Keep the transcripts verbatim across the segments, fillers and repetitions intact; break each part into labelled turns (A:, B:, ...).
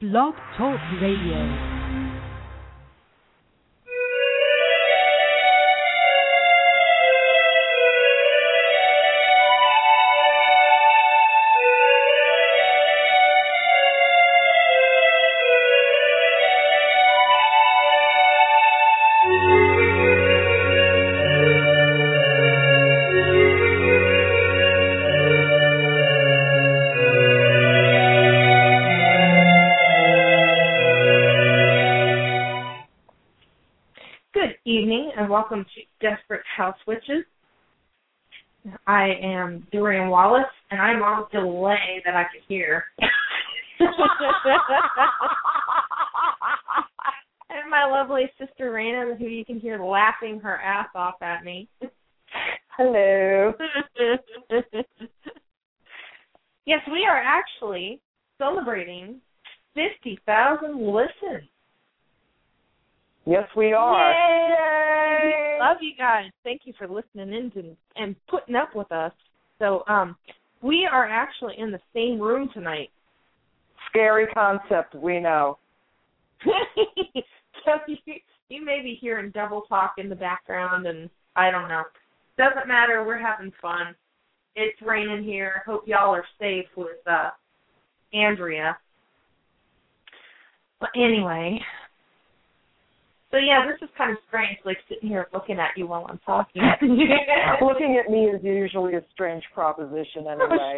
A: Blog Talk Radio.
B: Welcome to Desperate House Witches. I am Dorian Wallace, and I'm on delay that I could hear. And my lovely sister Raina, who you can hear laughing her ass off at me.
C: Hello.
B: Yes, we are actually celebrating fifty thousand listens.
C: Yes, we are.
B: Yay! Love you guys. Thank you for listening in to, and putting up with us. So, um, we are actually in the same room tonight.
C: Scary concept, we know.
B: So you, you may be hearing double talk in the background, and I don't know. Doesn't matter. We're having fun. It's raining here. Hope y'all are safe with uh, Andrea. But anyway. So, yeah, this is kind of strange, like sitting here looking at you while I'm talking.
C: Looking at me is usually a strange proposition anyway.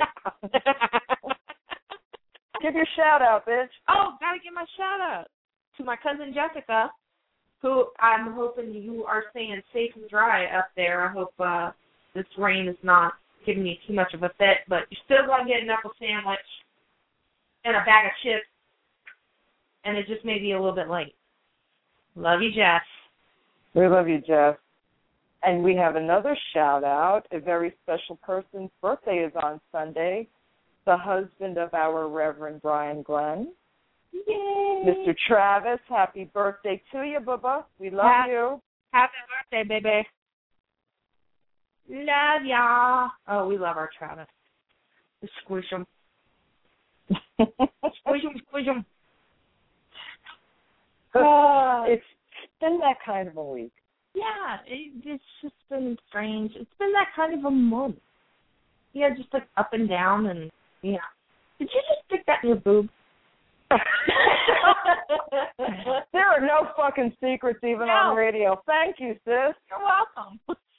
C: Give your shout-out, bitch.
B: Oh, got to give my shout-out to my cousin Jessica, who I'm hoping you are staying safe and dry up there. I hope uh, this rain is not giving you too much of a fit, but you're still going to get an apple sandwich and a bag of chips, and it just may be a little bit late. Love you, Jess.
C: We love you, Jess. And we have another shout-out. A very special person's birthday is on Sunday, the husband of our Reverend Brian Glenn.
B: Yay!
C: Mister Travis, happy birthday to you, Bubba. We love
B: happy,
C: you.
B: Happy birthday, baby. Love y'all. Oh, we love our Travis. We squish him. Squish him, squish him.
C: Uh, it's been that kind of a week.
B: Yeah, it, it's just been strange. It's been that kind of a month. Yeah, just like up and down and, yeah. Did you just stick that in your boob?
C: There are no fucking secrets even
B: no.
C: on radio. Thank you, sis.
B: You're welcome.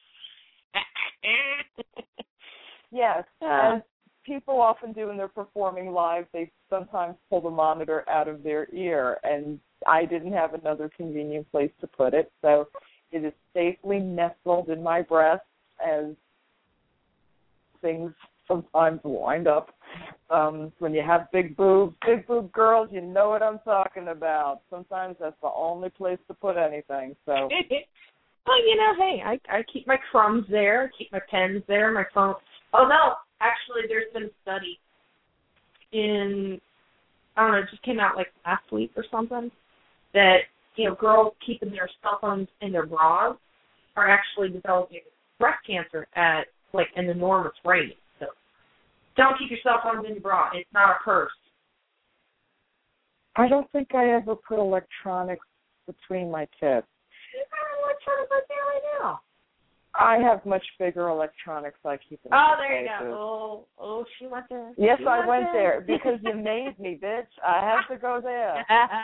C: Yes,
B: uh,
C: as people often do when they're performing live, they sometimes pull the monitor out of their ear, and I didn't have another convenient place to put it, so it is safely nestled in my breast as things sometimes wind up. Um, when you have big boobs, big boob girls, you know what I'm talking about. Sometimes that's the only place to put anything. So,
B: well, you know, hey, I I keep my crumbs there, keep my pens there, my phone. Oh no, actually, there's been a study in I don't know, it just came out like last week or something that you know girls keeping their cell phones in their bras are actually developing breast cancer at like an enormous rate. So don't keep your cell phones in your bra. It's not a curse.
C: I don't think I ever put electronics between my tits.
B: You got electronics right there right now.
C: I have much bigger electronics I keep in
B: Oh, there
C: places.
B: you go. Oh, oh, she went there.
C: Yes,
B: she
C: I
B: went,
C: went there.
B: there
C: because you made me, bitch. I have to go there.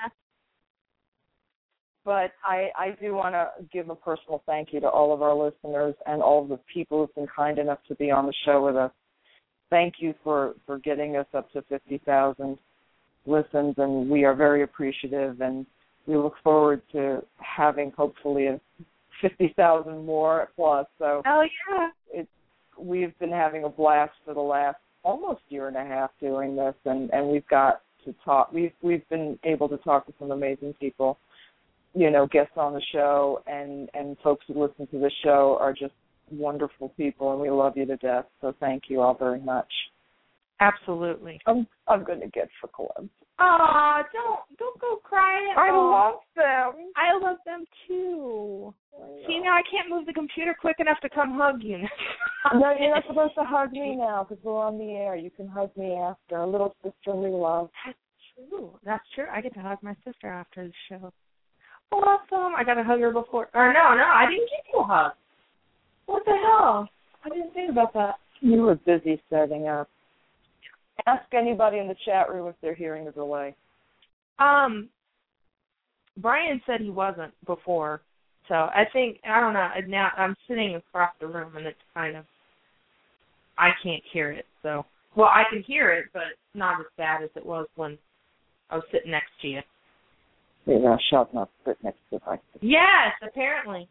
C: But I, I do want to give a personal thank you to all of our listeners and all of the people who've been kind enough to be on the show with us. Thank you for, for getting us up to fifty thousand listens, and we are very appreciative, and we look forward to having hopefully a fifty thousand more plus. So
B: oh, yeah.
C: It's, we've been having a blast for the last almost year and a half doing this, and, and we've got to talk. We've, we've been able to talk to some amazing people. You know, guests on the show and, and folks who listen to the show are just wonderful people, and we love you to death. So thank you all very much.
B: Absolutely.
C: I'm I'm going to get for clubs.
B: Aw, don't don't go crying.
C: I
B: Aww.
C: love them.
B: I love them too. See, now I can't move the computer quick enough to come hug you.
C: No, you're not supposed to hug me now because we're on the air. You can hug me after. A little sisterly love.
B: That's true. that's true. I get to hug my sister after the show. Awesome. I got to hug her before. Or no, no, I didn't give you a hug. What the hell? I didn't think about that.
C: You were busy setting up. Ask anybody in the chat room if they're hearing the delay.
B: Um, Brian said he wasn't before, so I think, I don't know, now I'm sitting across the room and it's kind of, I can't hear it, so, well, I can hear it, but not as bad as it was when I was sitting next to you.
C: Yeah, shut up, sit next to the mic.
B: Yes, apparently.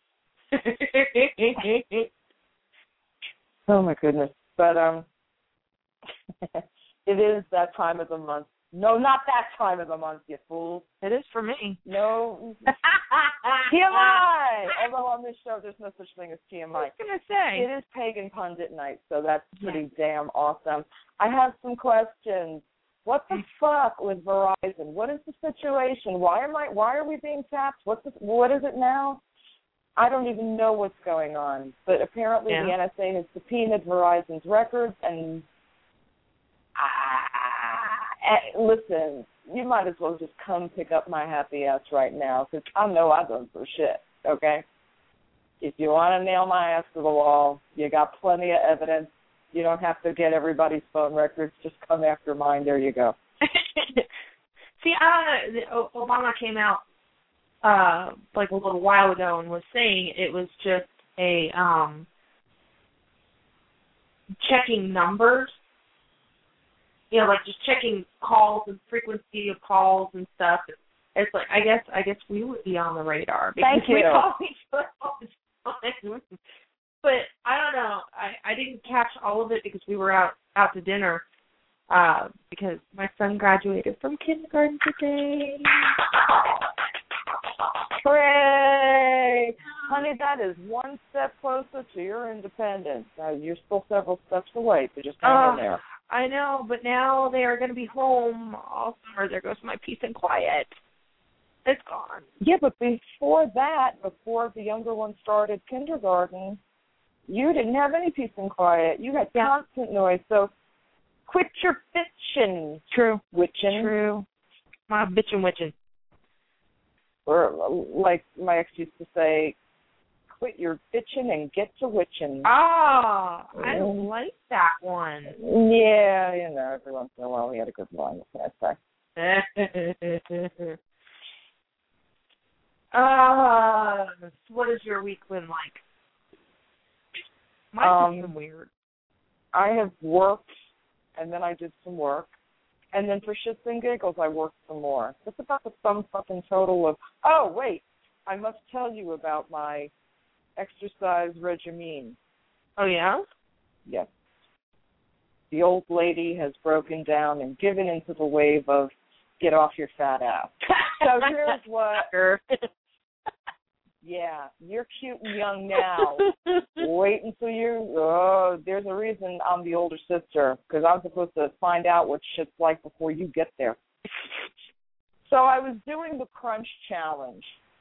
C: Oh my goodness. But um it is that time of the month. No, not that time of the month, you fool.
B: It is for me.
C: No. T M I! Although on this show there's no such thing as T M I.
B: I was going to say.
C: It is Pagan Pundit Night, so that's pretty yeah. damn awesome. I have some questions. What the fuck with Verizon? What is the situation? Why am I? Why are we being tapped? What's the, what is it now? I don't even know what's going on. But apparently yeah. the N S A has subpoenaed Verizon's records, and uh, listen, you might as well just come pick up my happy ass right now, because I know I done some shit. Okay, if you want to nail my ass to the wall, you got plenty of evidence. You don't have to get everybody's phone records. Just come after mine. There you go.
B: See, uh, Obama came out uh, like a little while ago and was saying it was just a um, checking numbers. You know, like just checking calls and frequency of calls and stuff. It's like I guess I guess we would be on the radar because
C: Thank you.
B: we call each other all the time. But I don't know. I, I didn't catch all of it because we were out, out to dinner uh, because my son graduated from kindergarten today.
C: Hooray! Honey, that is one step closer to your independence. Now, you're still several steps away, so just hang
B: uh,
C: in there.
B: I know, but now they are going to be home all summer. There goes my peace and quiet. It's gone.
C: Yeah, but before that, before the younger one started kindergarten, you didn't have any peace and quiet. You had yeah. constant noise. So quit your bitching.
B: True.
C: Witching.
B: True. My bitching witching.
C: Or like my ex used to say, quit your bitching and get to witching.
B: Ah, I don't mm. like that one.
C: Yeah, you know, every once in a while we had a good line, what can I say?
B: uh, what has your week been like? Mine's
C: um,
B: weird.
C: I have worked, and then I did some work, and then for shits and giggles, I worked some more. That's about the sum fucking total of, oh, wait, I must tell you about my exercise regimen.
B: Oh, yeah?
C: Yes. The old lady has broken down and given into the wave of get off your fat ass. So here's what... Yeah, you're cute and young now. Wait until you, oh, there's a reason I'm the older sister, because I'm supposed to find out what shit's like before you get there. So I was doing the Crunch Challenge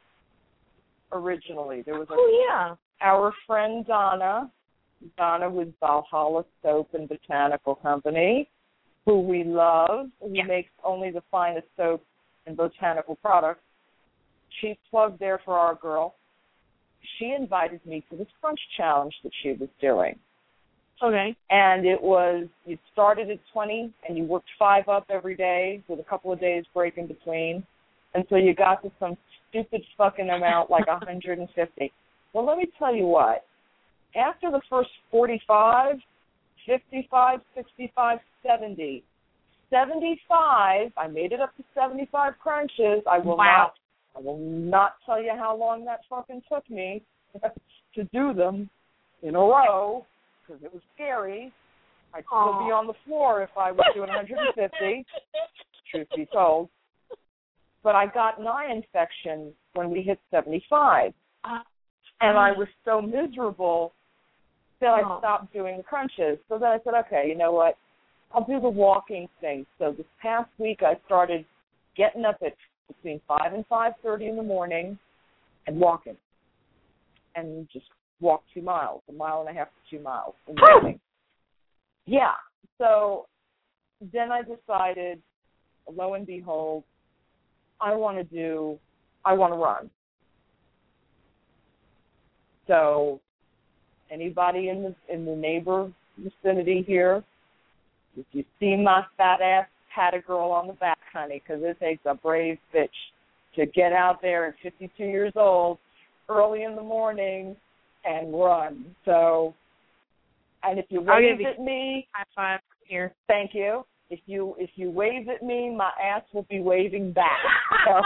C: originally. There was a,
B: oh, yeah.
C: Our friend Donna, Donna with Valhalla Soap and Botanical Company, who we love, who yeah. makes only the finest soap and botanical products. She plugged there for our girl. She invited me to this Crunch Challenge that she was doing.
B: Okay.
C: And it was, you started at twenty and you worked five up every day with a couple of days break in between. And so you got to some stupid fucking amount like one hundred fifty. Well, let me tell you what. After the first forty-five, fifty-five, sixty-five, seventy, seventy-five, I made it up to seventy-five crunches. I will
B: wow.
C: not I will not tell you how long that fucking took me to do them in a row, because it was scary. I'd still
B: Aww.
C: be on the floor if I was doing one hundred fifty, truth be told. But I got an eye infection when we hit seventy-five.
B: Uh,
C: and I was so miserable that I
B: oh.
C: stopped doing the crunches. So then I said, okay, you know what? I'll do the walking thing. So this past week I started getting up at between five and five thirty in the morning and walking. And just walk two miles, a mile and a half to two miles in the morning. Yeah. So then I decided lo and behold, I want to do, I want to run. So anybody in the in the neighbor vicinity here, if you see my fat ass, pat a girl on the back, honey, because it takes a brave bitch to get out there at fifty-two years old, early in the morning, and run. So, and if you wave at me,
B: high five here.
C: Thank you. If you if you wave at me, my ass will be waving back. So,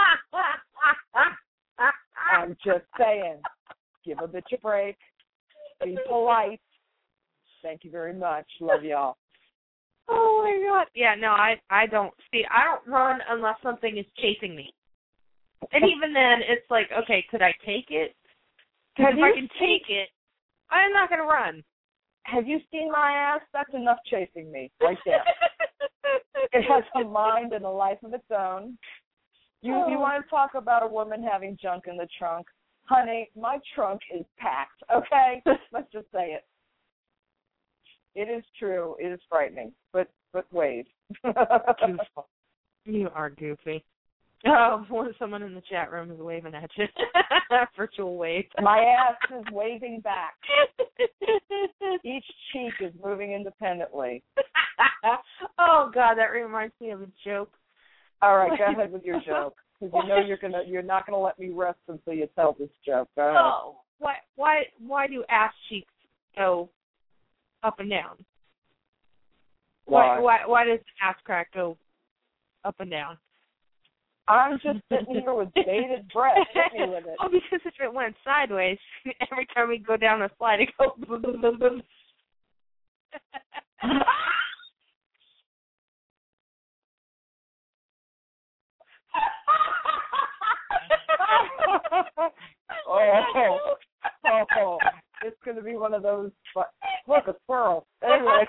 C: I'm just saying, give a bitch a break. Be polite. Thank you very much. Love y'all.
B: Oh my God. Yeah, no, I I don't see. I don't run unless something is chasing me. And even then, it's like, okay, could I take it? Because if I can take it, I'm not going to run.
C: Have you seen my ass? That's enough chasing me right there. It has a mind and a life of its own. You oh. you want to talk about a woman having junk in the trunk? Honey, my trunk is packed, okay? Let's just say it. It is true. It is frightening, but but wave.
B: You are goofy. Oh, someone in the chat room is waving at you. Virtual wave.
C: My ass is waving back. Each cheek is moving independently.
B: Oh God, that reminds me of a joke.
C: All right, go ahead with your joke, because you know you're gonna you're not gonna let me rest until you tell this joke. Go ahead.
B: Oh, why why why do ass cheeks go up and down?
C: Why?
B: Why why, why does ass crack go up and down?
C: I'm just sitting here with bated breath. Hit me with it.
B: Oh, because if it went sideways, every time we go down a slide, it goes boom, boom, boom, boom.
C: oh, oh, it's going to be one of those. But look, a squirrel. Anyway.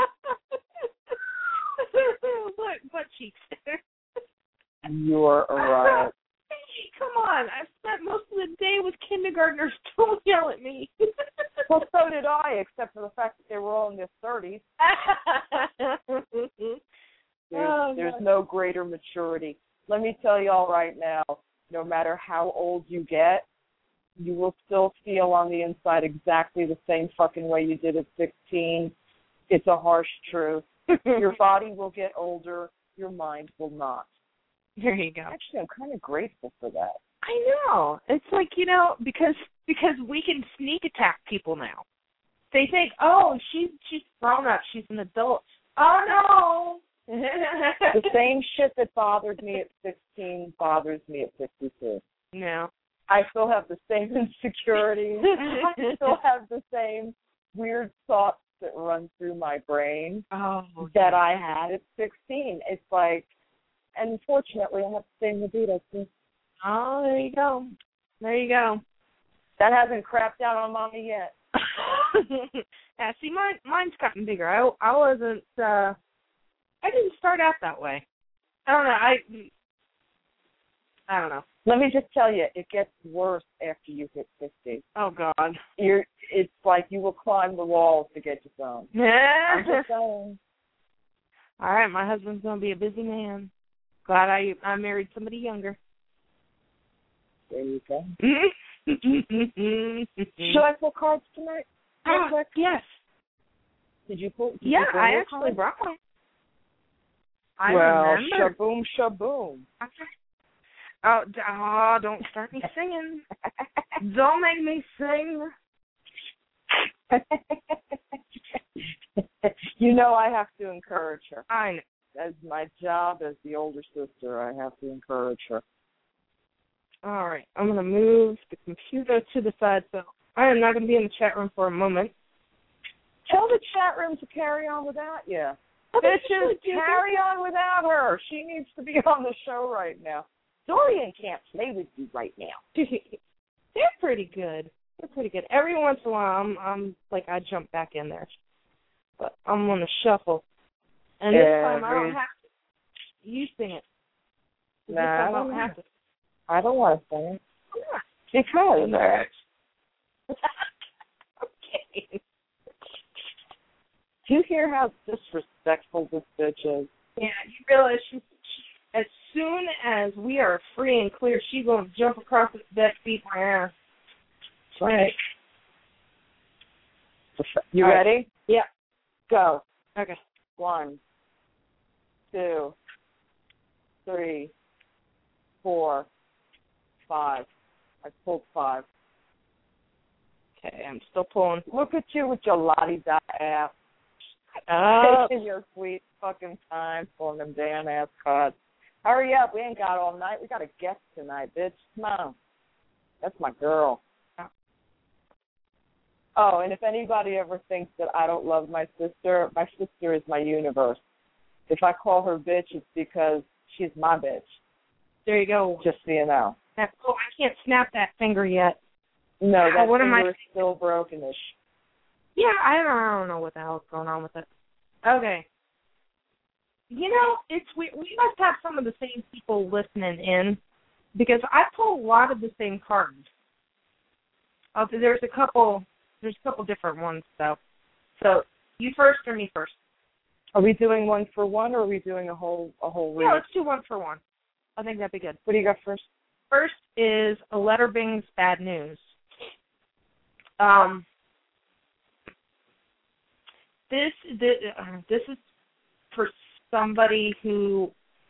B: What, butt cheeks.
C: You're right.
B: Come on, I spent most of the day with kindergartners. Don't yell at me.
C: Well, so did I, except for the fact that they were all in their thirties. There's,
B: oh,
C: there's no greater maturity. Let me tell you all right now, no matter how old you get, you will still feel on the inside exactly the same fucking way you did at sixteen. It's a harsh truth. Your body will get older. Your mind will not.
B: There you go.
C: Actually, I'm kind of grateful for that.
B: I know. It's like, you know, because because we can sneak attack people now. They think, oh, she's she's grown up, she's an adult. Oh no.
C: The same shit that bothered me at sixteen bothers me at fifty-two.
B: No.
C: I still have the same insecurities. I still have the same weird thoughts that run through my brain
B: oh,
C: that I had at sixteen. It's like, and unfortunately, I have the same libido too.
B: Oh, there you go. There you go.
C: That hasn't crapped out on mommy yet.
B: Yeah, see, mine, mine's gotten bigger. I, I wasn't, uh, I didn't start out that way. I don't know. I, I don't know.
C: Let me just tell you, it gets worse after you hit fifty.
B: Oh, God.
C: You're, it's like you will climb the walls to get your phone.
B: Yeah.
C: I'm just saying.
B: All right, my husband's going to be a busy man. Glad I I married somebody younger.
C: There you go.
B: Should
C: I pull cards tonight?
B: Uh, yes.
C: Did you pull? Did
B: yeah,
C: you pull
B: I actually
C: card?
B: brought one. I
C: well,
B: remember.
C: shaboom, shaboom.
B: Oh, d- oh, don't start me singing. Don't make me sing.
C: You know I have to encourage her.
B: I know.
C: As my job as the older sister, I have to encourage her.
B: All right, I'm going to move the computer to the side, so I am not going to be in the chat room for a moment.
C: Tell the chat room to carry on without you.
B: Oh,
C: Bitches, carry on without her. She needs to be on the show right now. Dorian can't play with you right now.
B: They're pretty good. They're pretty good. Every once in a while, I'm, I'm like, I jump back in there. But I'm going to shuffle. And this
C: yeah,
B: time I don't have to. You sing it. This
C: nah,
B: time I
C: I
B: don't
C: don't
B: have to.
C: I don't want to sing it.
B: Yeah.
C: Because.
B: Okay.
C: Do you hear how disrespectful this bitch is?
B: Yeah, you realize she's as soon as we are free and clear, she's going to jump across this bed, beat my ass.
C: That's right. You
B: All right.
C: ready?
B: Yeah.
C: Go.
B: Okay.
C: One, two, three, four, five. I pulled five.
B: Okay, I'm still pulling.
C: Look at you with your la-di-da ass.
B: Oh.
C: Taking your sweet fucking time pulling them damn ass cards. Hurry up. We ain't got all night. We got a guest tonight, bitch. Come on. That's my girl. Oh, and if anybody ever thinks that I don't love my sister, my sister is my universe. If I call her bitch, it's because she's my bitch.
B: There you go.
C: Just so you know.
B: That's cool. I can't snap that finger yet.
C: No, that
B: what
C: finger
B: am I...
C: is still brokenish.
B: Yeah, I don't, I don't know what the hell's going on with it. Okay. You know, it's we we must have some of the same people listening in, because I pull a lot of the same cards. Uh, there's a couple. There's a couple different ones, though. So, you first or me first?
C: Are we doing one for one, or are we doing a whole a whole read?
B: Yeah, let's do one for one. I think that'd be good.
C: What do you got first?
B: First is a letter Bing's bad news. Um, this this, uh, this is for somebody who.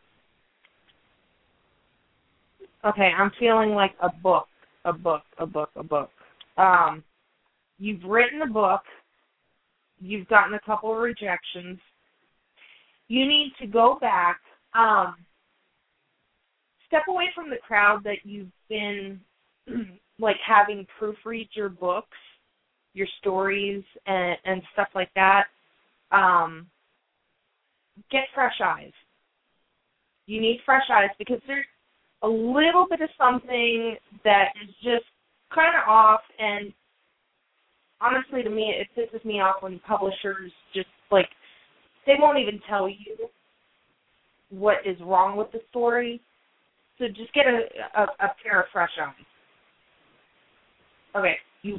B: Okay, I'm feeling like a book, a book, a book, a book. Um. You've written a book. You've gotten a couple of rejections. You need to go back, um, step away from the crowd that you've been, like, having proofread your books, your stories, and, and stuff like that. Um, get fresh eyes. You need fresh eyes because there's a little bit of something that is just kind of off, and honestly, to me, it pisses me off when publishers just, like, they won't even tell you what is wrong with the story. So just get a, a, a pair of fresh eyes. Okay. You.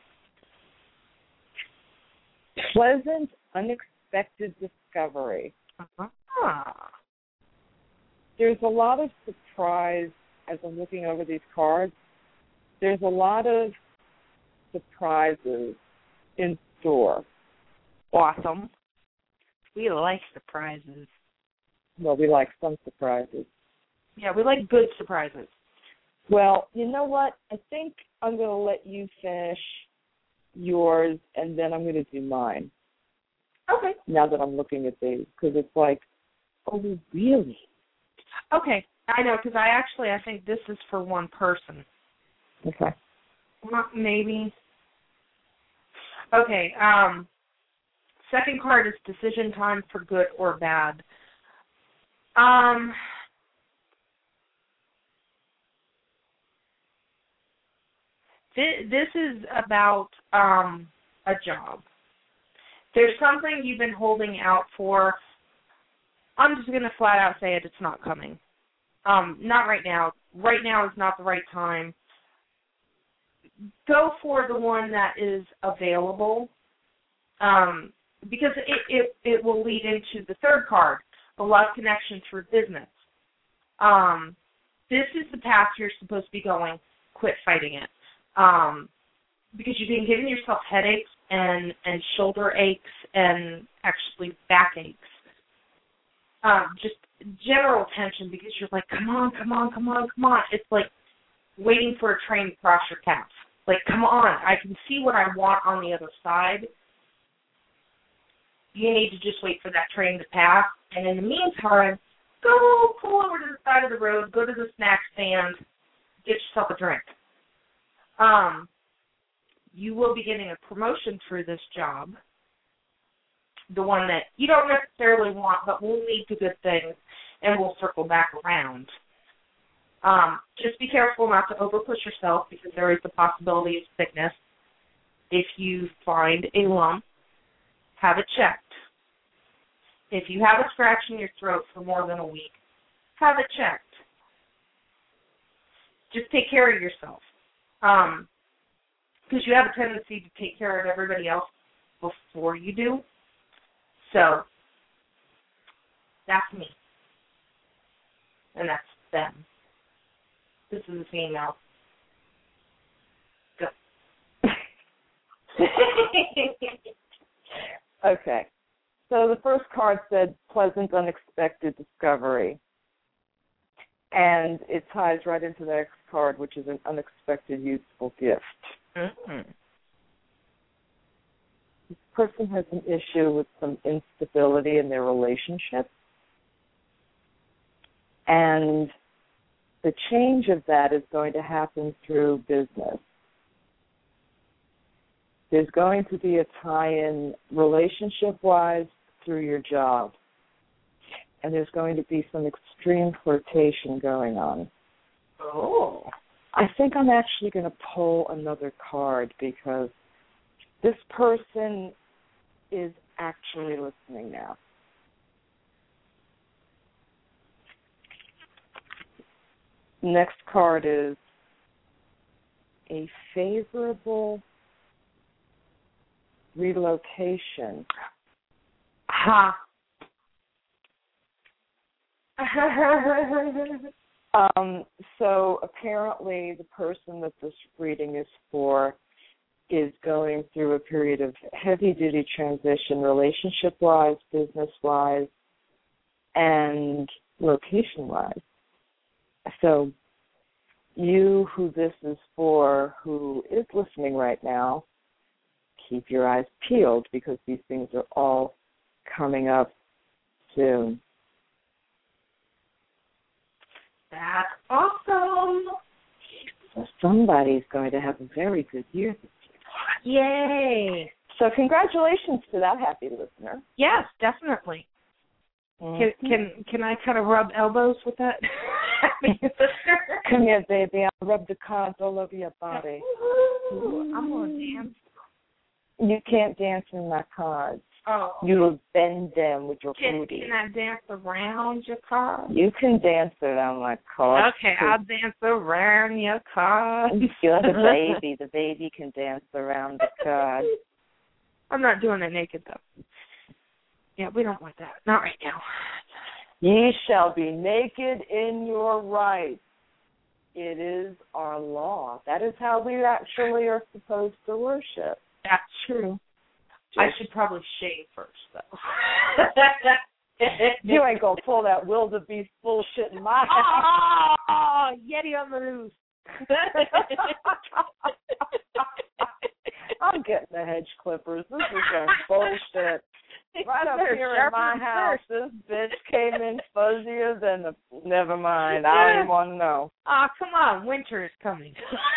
C: Pleasant, unexpected discovery.
B: Uh-huh.
C: There's a lot of surprise as I'm looking over these cards. There's a lot of surprises in store.
B: Awesome. We like surprises.
C: Well, we like some surprises.
B: Yeah, we like good surprises.
C: Well, you know what? I think I'm going to let you finish yours, and then I'm going to do mine.
B: Okay.
C: Now that I'm looking at these, because it's like, oh, really?
B: Okay. I know, because I actually, I think this is for one person.
C: Okay.
B: Well, maybe. Okay. Um, second card is decision time for good or bad. Um, th- this is about um, a job. There's something you've been holding out for. I'm just going to flat out say it. It's not coming. Um, not right now. Right now is not the right time. Go for the one that is available, um, because it, it, it will lead into the third card, the love connection through business. Um, this is the path you're supposed to be going. Quit fighting it. Um, because you've been giving yourself headaches and, and shoulder aches and actually backaches. Um, just general tension because you're like, come on, come on, come on, come on. It's like waiting for a train to cross your path. Like, come on, I can see what I want on the other side. You need to just wait for that train to pass. And in the meantime, go pull over to the side of the road, go to the snack stand, get yourself a drink. Um, you will be getting a promotion through this job, the one that you don't necessarily want, but will lead to good things, and will circle back around. Um, just be careful not to overpush yourself because there is the possibility of sickness. If you find a lump, have it checked. If you have a scratch in your throat for more than a week, have it checked. Just take care of yourself. Um, because you have a tendency to take care of everybody else before you do. So, that's me. and that's them. This is a female. Go.
C: Okay. So the first card said pleasant, unexpected discovery. And it ties right into the next card, which is an unexpected, useful gift.
B: Mm-hmm.
C: This person has an issue with some instability in their relationship. And the change of that is going to happen through business. There's going to be a tie-in relationship-wise through your job. And there's going to be some extreme flirtation going on.
B: Oh.
C: I think I'm actually going to pull another card because this person is actually listening now. Next card is a favorable relocation.
B: Ha.
C: um, so apparently the person that this reading is for is going through a period of heavy-duty transition, relationship-wise, business-wise, and location-wise. So you, who this is for, who is listening right now, keep your eyes peeled because these things are all coming up soon.
B: That's awesome.
C: So somebody's going to have a very good year this
B: year. Yay.
C: So congratulations to that happy listener.
B: Yes, definitely. Mm-hmm. Can can can I kind of rub elbows with that happy listener?
C: Come here, baby. I'll rub the cards all over your body.
B: Ooh, I'm going to dance.
C: You can't dance in my cards.
B: Oh.
C: You'll bend them with your
B: can,
C: booty.
B: Can I dance around your cards?
C: You can dance around my cards.
B: Okay, I'll dance around your cards.
C: You're the baby. The baby can dance around the cards.
B: I'm not doing it naked, though. Yeah, we don't want that. Not right now.
C: Ye shall be naked in your rights. It is our law. That is how we actually are supposed to worship.
B: That's true. I should probably shave first, though.
C: You ain't gonna pull that wildebeest bullshit in my house.
B: Oh, Yeti on the loose. I'm
C: getting the hedge clippers. This is some bullshit. Right up here in my house, this bitch came in fuzzier than the... Never mind. I don't even want to know.
B: Oh, come on. Winter is coming.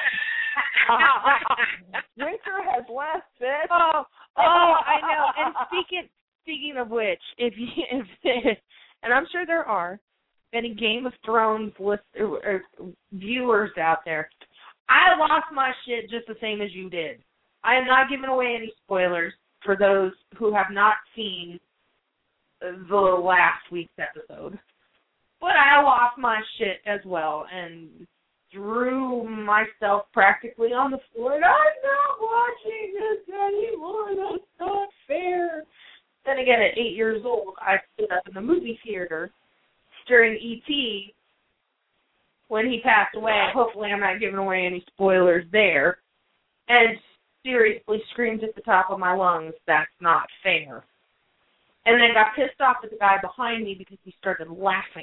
C: Winter has left, bitch.
B: Oh, oh, I know. And speaking speaking of which, if you, if, and I'm sure there are any Game of Thrones list, or, or viewers out there, I lost my shit just the same as you did. I am not giving away any spoilers for those who have not seen the last week's episode. But I lost my shit as well and threw myself practically on the floor. And I'm not watching this anymore. That's not fair. Then again, at eight years old, I stood up in the movie theater during E T when he passed away. Hopefully I'm not giving away any spoilers there. And seriously screamed at the top of my lungs, that's not fair. And then got pissed off at the guy behind me because he started laughing.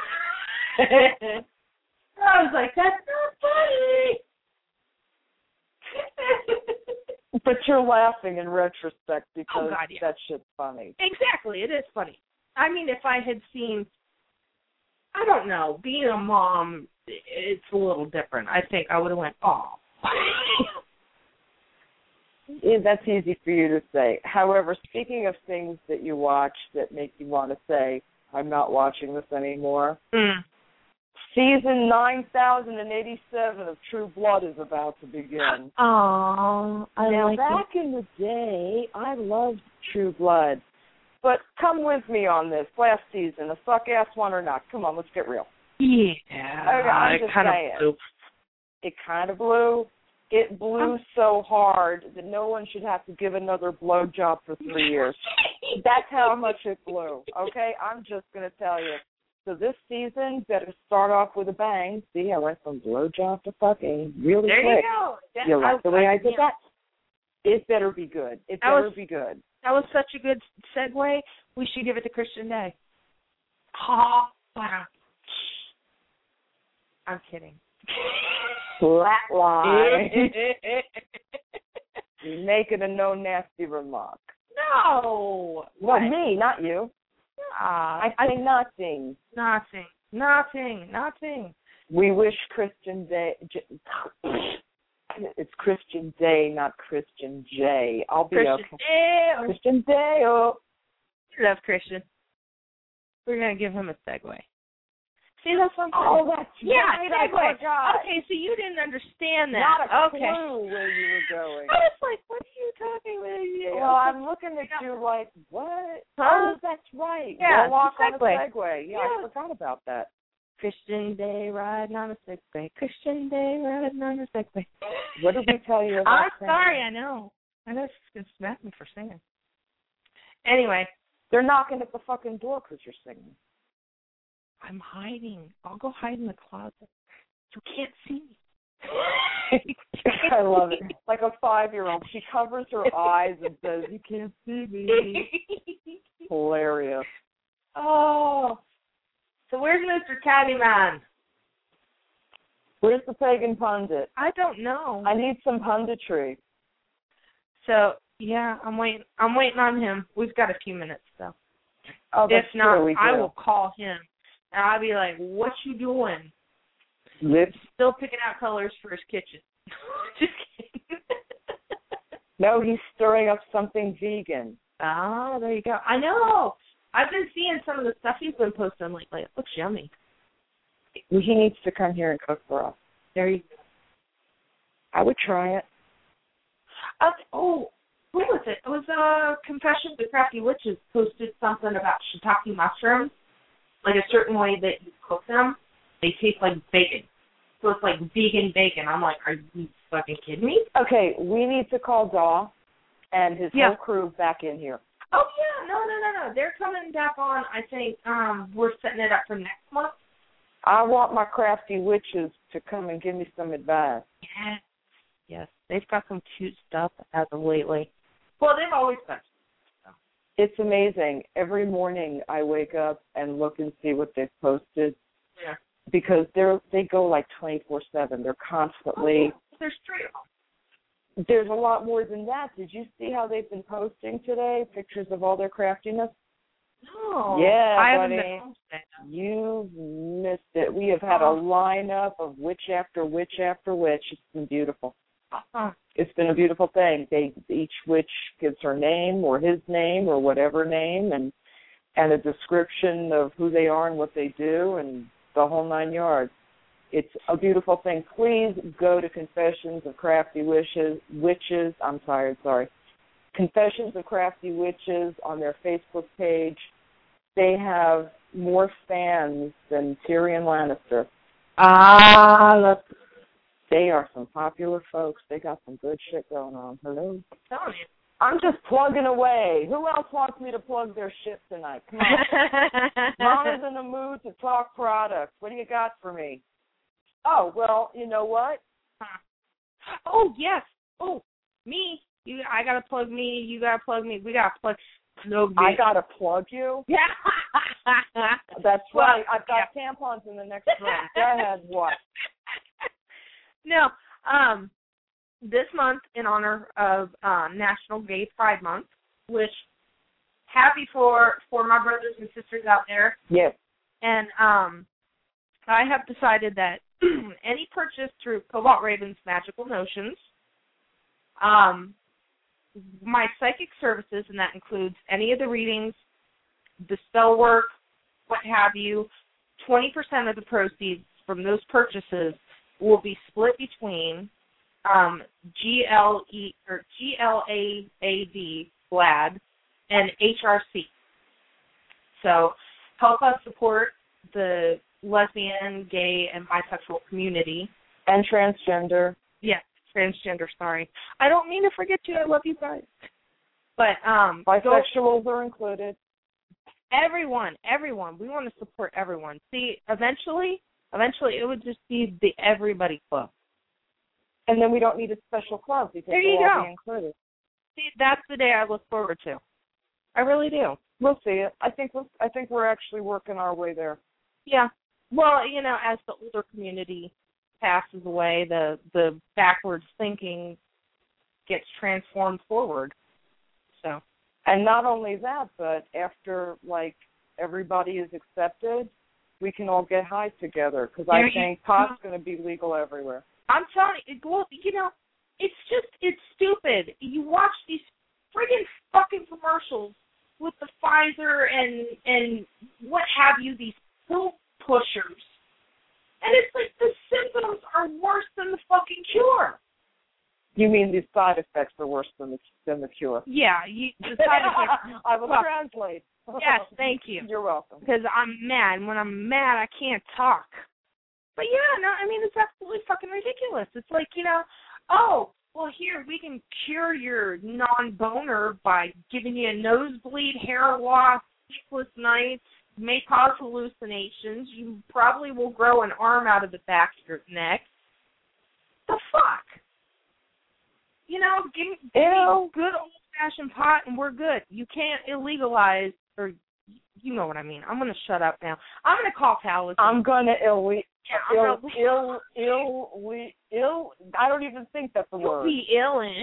B: I was like, that's not funny.
C: But you're laughing in retrospect because
B: oh, God, yeah.
C: that shit's funny.
B: Exactly, it is funny. I mean, if I had seen, I don't know, being a mom, it's a little different. I think I would have went, oh.
C: Yeah, that's easy for you to say. However, speaking of things that you watch that make you want to say, I'm not watching this anymore,
B: mm.
C: season nine thousand eighty-seven of True Blood is about to begin.
B: Oh, I
C: now,
B: like
C: back
B: it.
C: in the day, I loved True Blood. But come with me on this. Last season, a suck-ass one or not. Come on, let's get real.
B: Yeah.
C: Okay, I'm just
B: kind
C: saying.
B: of blew.
C: It kind of blew. It blew so hard that no one should have to give another blowjob for three years. That's how much it blew, okay? I'm just going to tell you. So this season, better start off with a bang. See, I went from blowjob to fucking really
B: there
C: quick.
B: you go. That,
C: You like
B: I,
C: the way I, I did
B: yeah.
C: that? It better be good. It
B: That
C: better
B: was,
C: be good.
B: That was such a good segue. We should give it to Christian Day. Oh, wow. I'm kidding.
C: Flatline. You're making a no nasty remark.
B: No.
C: Well,
B: What?
C: me, not you.
B: Ah,
C: I say nothing.
B: Nothing. Nothing. Nothing.
C: We wish Christian Day. J- it's Christian Day, not Christian J. I'll be
B: Christian
C: okay.
B: Day.
C: Christian Day. Oh.
B: I love Christian. We're going to give him a segue. See, that's what I'm saying.
C: Oh, that's
B: yeah,
C: right.
B: segue.
C: I forgot.
B: Okay, so you didn't understand that.
C: Not a
B: okay.
C: clue where you were going.
B: I was like, what are you talking about?
C: Well, I'm looking at you like, what?
B: Huh?
C: Oh, that's right.
B: Yeah,
C: Go walk
B: it's a
C: on a
B: segue.
C: Segway. Yeah,
B: Yeah.
C: I forgot about that.
B: Christian Day riding on a Segway. Christian Day riding on a Segway.
C: What did we tell you about
B: I'm sorry, I know. I know she's going to smack me for singing. Anyway.
C: They're knocking at the fucking door because you're singing.
B: I'm hiding. I'll go hide in the closet. You can't see me.
C: I love it. Like a five-year-old. She covers her eyes and says, you can't see me. Hilarious.
B: Oh. So where's Mister Caddyman?
C: Where's the pagan pundit?
B: I don't know.
C: I need some punditry.
B: So, yeah, I'm waiting. I'm waiting on him. We've got a few minutes, though.
C: Oh,
B: if not,
C: true, we
B: I
C: do.
B: will call him. And I'll be like, what you doing?
C: Lips.
B: Still picking out colors for his kitchen. Just kidding.
C: No, he's stirring up something vegan.
B: Oh, there you go. I know. I've been seeing some of the stuff he's been posting lately. It looks yummy.
C: He needs to come here and cook for us.
B: There you go.
C: I would try it.
B: Uh, oh, who was it? It was uh, Confessions of Crafty Witches posted something about shiitake mushrooms. Like a certain way that you cook them, they taste like bacon. So it's like vegan bacon. I'm like, are you fucking kidding me?
C: Okay, we need to call Daw and his
B: Yeah.
C: whole crew back in here.
B: Oh, yeah. No, no, no, no. They're coming back on. I think um, we're setting it up for next month.
C: I want my crafty witches to come and give me some advice.
B: Yes. Yes. They've got some cute stuff as of lately. Well, they've always got stuff.
C: It's amazing. Every morning I wake up and look and see what they've posted.
B: Yeah.
C: Because they're they go like twenty-four seven. They're constantly.
B: Oh, yeah. There's three of them.
C: There's a lot more than that. Did you see how they've been posting today? Pictures of all their craftiness?
B: No.
C: Yeah,
B: I haven't
C: buddy.
B: been home today.
C: You missed it. We have had a lineup of witch after witch after witch. It's been beautiful.
B: Uh-huh.
C: It's been a beautiful thing. They each witch gives her name or his name or whatever name and and a description of who they are and what they do and the whole nine yards. It's a beautiful thing. Please go to Confessions of Crafty Witches. Witches. I'm sorry. Sorry. Confessions of Crafty Witches on their Facebook page. They have more fans than Tyrion Lannister.
B: Ah, look.
C: They are some popular folks. They got some good shit going on. Hello?
B: I'm telling you.
C: I'm just plugging away. Who else wants me to plug their shit tonight? Come on. Mama's in the mood to talk products. What do you got for me? Oh, well, you know what?
B: Oh, yes. Oh, me. You, I got to plug me. You got to plug me. We got to plug. No big.
C: I got to plug you?
B: Yeah.
C: That's
B: Well,
C: right. I've got
B: yeah.
C: tampons in the next room. Go ahead. What?
B: No. Um, this month, in honor of uh, National Gay Pride Month, which happy for, for my brothers and sisters out there.
C: Yes.
B: And um, I have decided that any purchase through Cobalt Raven's Magical Notions, um, my psychic services, and that includes any of the readings, the spell work, what have you, twenty percent of the proceeds from those purchases will be split between um, G L E or G L A A D GLAAD and H R C. So help us support the lesbian, gay, and bisexual community.
C: And transgender.
B: Yeah, transgender, sorry. I don't mean to forget you. I love you guys. But um,
C: bisexuals go, are included.
B: everyone, everyone. We want to support everyone. See, eventually, eventually it would just be the everybody club.
C: And then we don't need a special club because
B: there you
C: we'll
B: go.
C: all be included.
B: See, that's the day I look forward to. I really do.
C: We'll see it. I think we're, I think we're actually working our way there.
B: Yeah. Well, you know, as the older community passes away, the the backwards thinking gets transformed forward. So.
C: And not only that, but after like everybody is accepted, we can all get high together because I think pot's going to be legal everywhere.
B: I'm telling you, well, you know, it's just it's stupid. You watch these friggin' fucking commercials with the Pfizer and and what have you, these pill pushers, and it's like the symptoms are worse than the fucking cure.
C: You mean the side effects are worse than the than the cure?
B: Yeah, you, the side effects.
C: I will
B: well,
C: translate.
B: Yes, thank you.
C: You're welcome.
B: Because I'm mad. When I'm mad, I can't talk. But yeah, no, I mean, it's absolutely fucking ridiculous. It's like, you know, oh, well, here, we can cure your non-boner by giving you a nosebleed, hair loss, sleepless nights, may cause hallucinations. You probably will grow an arm out of the back of your neck. The fuck? You know, give me, give me good old-fashioned pot and we're good. You can't illegalize, or you know what I mean. I'm going to shut up now. I'm going to call Palace.
C: I'm going to ill,
B: yeah,
C: ill, ill, ill, ill, ill, I don't even think that's a
B: You'll
C: word.
B: be ill in.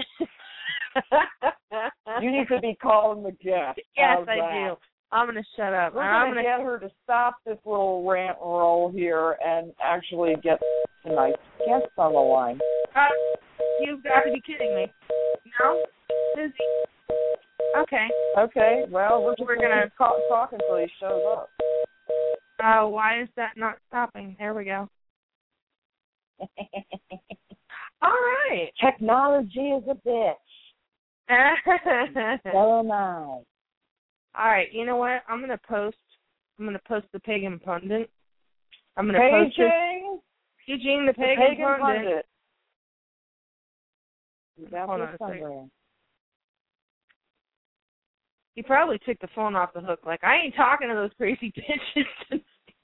C: You need to be calling the guest.
B: Yes,
C: How's
B: I
C: that?
B: do. I'm going to shut up.
C: We're
B: I'm
C: going to
B: gonna...
C: get her to stop this little rant roll here and actually get tonight's guest on the line.
B: Uh, you've got to be kidding me. No? Busy. Okay.
C: Okay, well, we're just
B: we're
C: going
B: gonna
C: to talk, talk until he shows up.
B: Uh, why is that not stopping? There we go. All right.
C: Technology is a bitch. So am I.
B: All right, you know what? I'm gonna post. I'm gonna post the Pagan Pundit. I'm gonna post
C: Paging,
B: Paging the Pagan,
C: the Pagan
B: Pundit.
C: Pundit.
B: Hold on a second. He probably took the phone off the hook. Like, I ain't talking to those crazy bitches.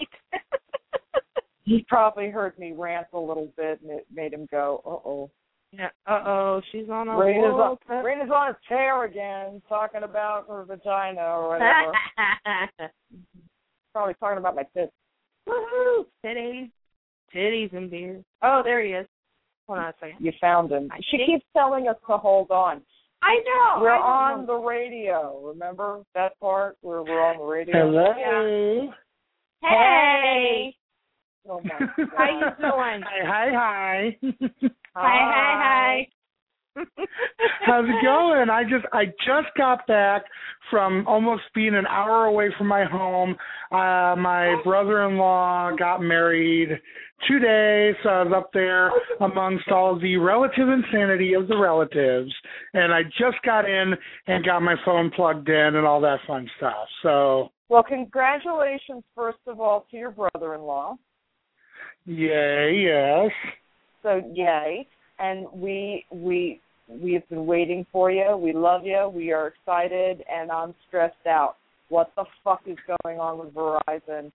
C: He probably heard me rant a little bit, and it made him go, "Uh-oh."
B: Yeah. Uh-oh, she's on a
C: Raina's
B: roll.
C: on, Raina's on a tear again, talking about her vagina or whatever. Probably talking about my tits.
B: Woohoo! Titties. Titties and beer. Oh, there he is. Hold on a second.
C: You found him.
B: I
C: she
B: think...
C: keeps telling us to hold on.
B: I know.
C: We're
B: I
C: on
B: know.
C: the radio. Remember that part where we're on the radio?
D: Hello.
B: Yeah. Hey.
C: Oh my God.
B: How you doing?
D: Hi, hi, hi.
B: Hi, hi, hi.
D: How's it going? I just I just got back from almost being an hour away from my home. Uh, my brother-in-law got married today, so I was up there amongst all the relative insanity of the relatives, and I just got in and got my phone plugged in and all that fun stuff. So,
C: well, congratulations, first of all, to your brother-in-law.
D: Yay, yes.
C: So, yay. And we we we have been waiting for you. We love you. We are excited, and I'm stressed out. What the fuck is going on with Verizon?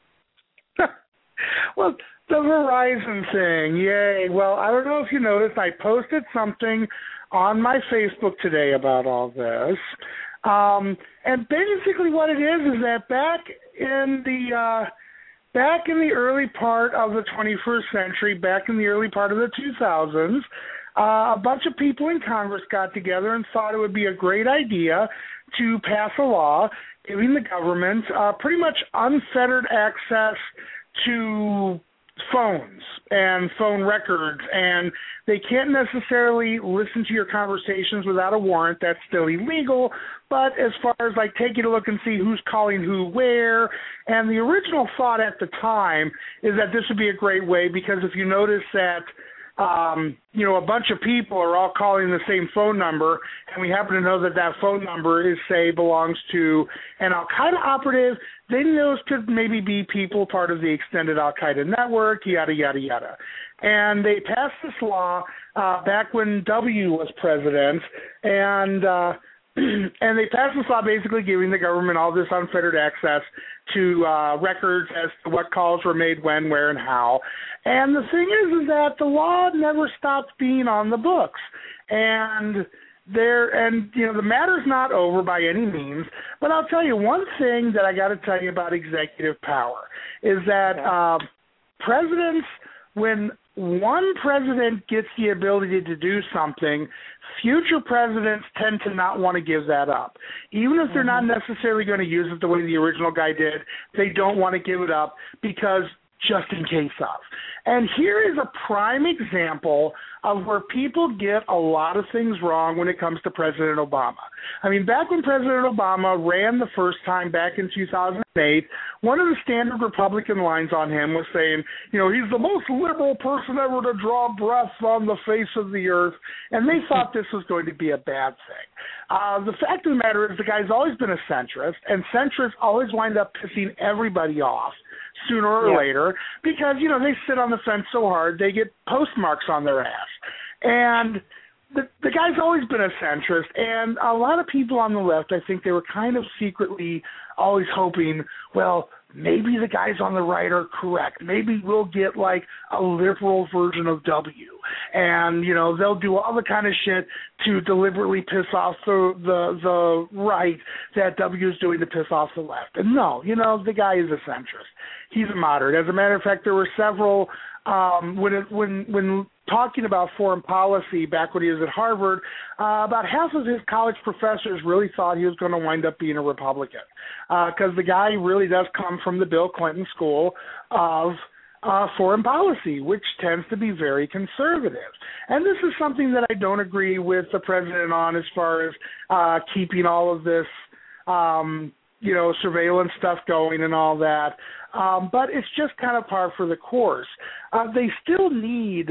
D: Well, the Verizon thing, yay. Well, I don't know if you noticed, I posted something on my Facebook today about all this. Um, and basically what it is is that back in the uh, back in the early part of the twenty-first century, back in the early part of the two thousands, uh, a bunch of people in Congress got together and thought it would be a great idea to pass a law giving the government uh, pretty much unfettered access to phones and phone records, and they can't necessarily listen to your conversations without a warrant. That's still illegal, but as far as like taking a look and see who's calling who where, and the original thought at the time is that this would be a great way, because if you notice that Um, you know, a bunch of people are all calling the same phone number, and we happen to know that that phone number is, say, belongs to an Al-Qaeda operative, then those could maybe be people part of the extended Al-Qaeda network, yada, yada, yada. And they passed this law uh, back when W was president, and uh, and they passed this law basically giving the government all this unfettered access to uh, records as to what calls were made when, where, and how. And the thing is, is that the law never stopped being on the books. And there, and you know, the matter's not over by any means. But I'll tell you one thing that I got to tell you about executive power is that uh, presidents, when one president gets the ability to do something, future presidents tend to not want to give that up. Even if they're not necessarily going to use it the way the original guy did, they don't want to give it up because just in case of. And here is a prime example of where people get a lot of things wrong when it comes to President Obama. I mean, back when President Obama ran the first time back in two thousand eight, one of the standard Republican lines on him was saying, you know, he's the most liberal person ever to draw breath on the face of the earth, and they thought this was going to be a bad thing. Uh, the fact of the matter is the guy's always been a centrist, and centrists always wind up pissing everybody off sooner or yeah. later because, you know, they sit on the fence so hard they get postmarks on their ass. And the, the guy's always been a centrist, and a lot of people on the left, I think they were kind of secretly always hoping, well, maybe the guys on the right are correct. Maybe we'll get like a liberal version of W. And, you know, they'll do all the kind of shit to deliberately piss off the, the, the right that W is doing to piss off the left. And no, you know, the guy is a centrist. He's a moderate. As a matter of fact, there were several, um, when it, when when talking about foreign policy back when he was at Harvard, uh, about half of his college professors really thought he was going to wind up being a Republican because uh, the guy really does come from the Bill Clinton school of uh, foreign policy, which tends to be very conservative. And this is something that I don't agree with the president on as far as uh, keeping all of this, um, you know, surveillance stuff going and all that. Um, but it's just kind of par for the course. Uh, they still need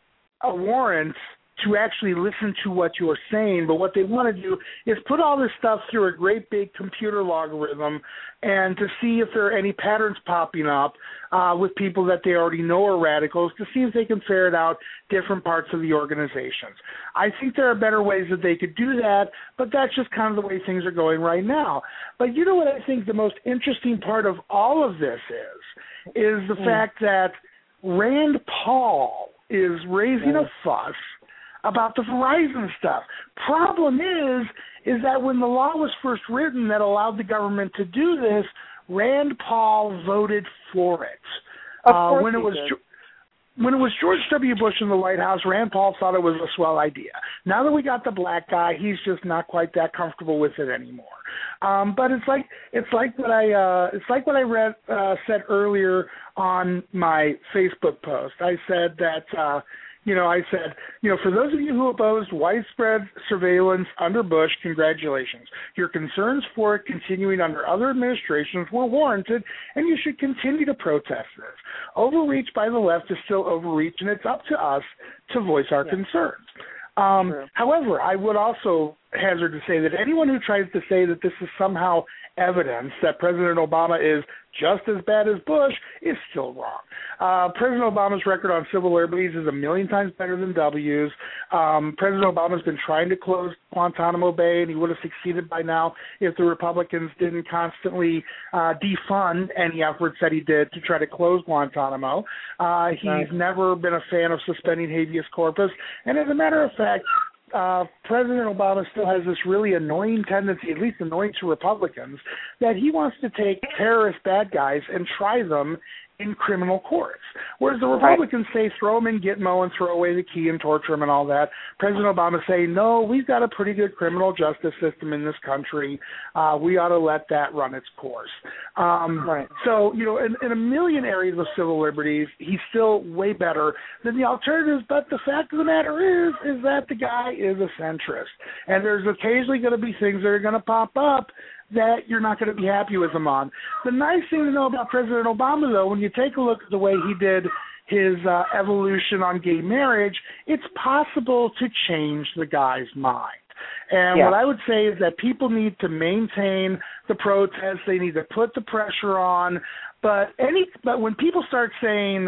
D: a warrant to actually listen to what you're saying, but what they want to do is put all this stuff through a great big computer logarithm and to see if there are any patterns popping up uh, with people that they already know are radicals to see if they can ferret out different parts of the organizations. I think there are better ways that they could do that, but that's just kind of the way things are going right now. But you know what I think the most interesting part of all of this is, is the mm. fact that Rand Paul is raising a fuss about the Verizon stuff. Problem is, is that when the law was first written that allowed the government to do this, Rand Paul voted for it.
C: Of
D: uh,
C: course
D: when it
C: he
D: was
C: did.
D: when it was George W. Bush in the White House, Rand Paul thought it was a swell idea. Now that we got the black guy, he's just not quite that comfortable with it anymore. Um, but it's like it's like what I uh, it's like what I read uh, said earlier on my Facebook post. I said that. Uh, You know, I said, you know, for those of you who opposed widespread surveillance under Bush, congratulations. Your concerns for it continuing under other administrations were warranted, and you should continue to protest this. Overreach by the left is still overreach, and it's up to us to voice our yeah. concerns. Um, however, I would also hazard to say that anyone who tries to say that this is somehow evidence that President Obama is just as bad as Bush is still wrong. Uh, President Obama's record on civil liberties is a million times better than W's. Um, President Obama's been trying to close Guantanamo Bay, and he would have succeeded by now if the Republicans didn't constantly uh, defund any efforts that he did to try to close Guantanamo. Uh, he's right. never been a fan of suspending habeas corpus, and as a matter of fact, Uh, President Obama still has this really annoying tendency, at least annoying to Republicans, that he wants to take terrorist bad guys and try them in criminal courts. Whereas the Republicans say throw them in Gitmo and throw away the key and torture them and all that. President Obama say, no, we've got a pretty good criminal justice system in this country. Uh, we ought to let that run its course. Um, right. So, you know, in, in a million areas of civil liberties, he's still way better than the alternatives. But the fact of the matter is, is that the guy is a centrist. And there's occasionally going to be things that are going to pop up that you're not going to be happy with him on. The nice thing to know about President Obama, though, when you take a look at the way he did his uh, evolution on gay marriage, it's possible to change the guy's mind. And yeah. what I would say is that people need to maintain the protests. They need to put the pressure on. But any, but when people start saying,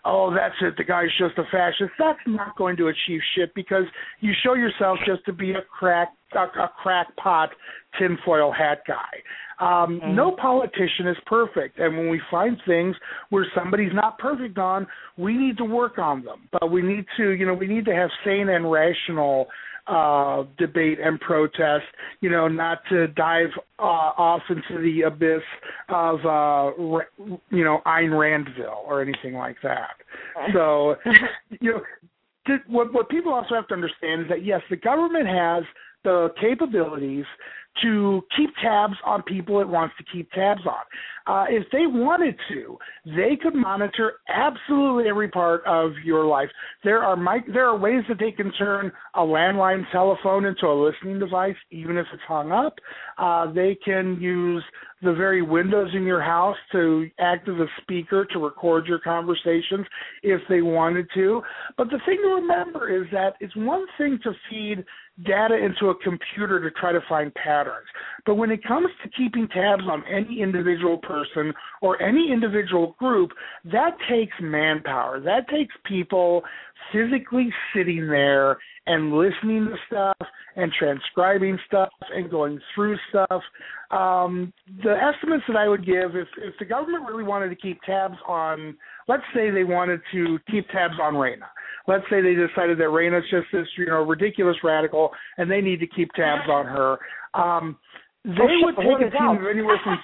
D: oh, that's it, the guy's just a fascist. That's not going to achieve shit because you show yourself just to be a crack, a, a crackpot tinfoil hat guy. Um, mm-hmm. No politician is perfect, and when we find things where somebody's not perfect on, we need to work on them. But we need to, you know, we need to have sane and rational uh, debate and protest, you know, not to dive uh, off into the abyss of, uh, you know, Ayn Randville or anything like that. So, you know, th- what, what people also have to understand is that, yes, the government has the capabilities to keep tabs on people it wants to keep tabs on. Uh, if they wanted to, they could monitor absolutely every part of your life. There are mic- there are ways that they can turn a landline telephone into a listening device, even if it's hung up. Uh, they can use the very windows in your house to act as a speaker to record your conversations if they wanted to. But the thing to remember is that it's one thing to feed data into a computer to try to find patterns. But when it comes to keeping tabs on any individual person or any individual group, that takes manpower. That takes people physically sitting there and listening to stuff and transcribing stuff and going through stuff. Um, the estimates that I would give, if, if the government really wanted to keep tabs on, let's say they wanted to keep tabs on Raina. Let's say they decided that Raina's just this, you know, ridiculous radical, and they need to keep tabs on her. Um, they oh, would take a team of anywhere from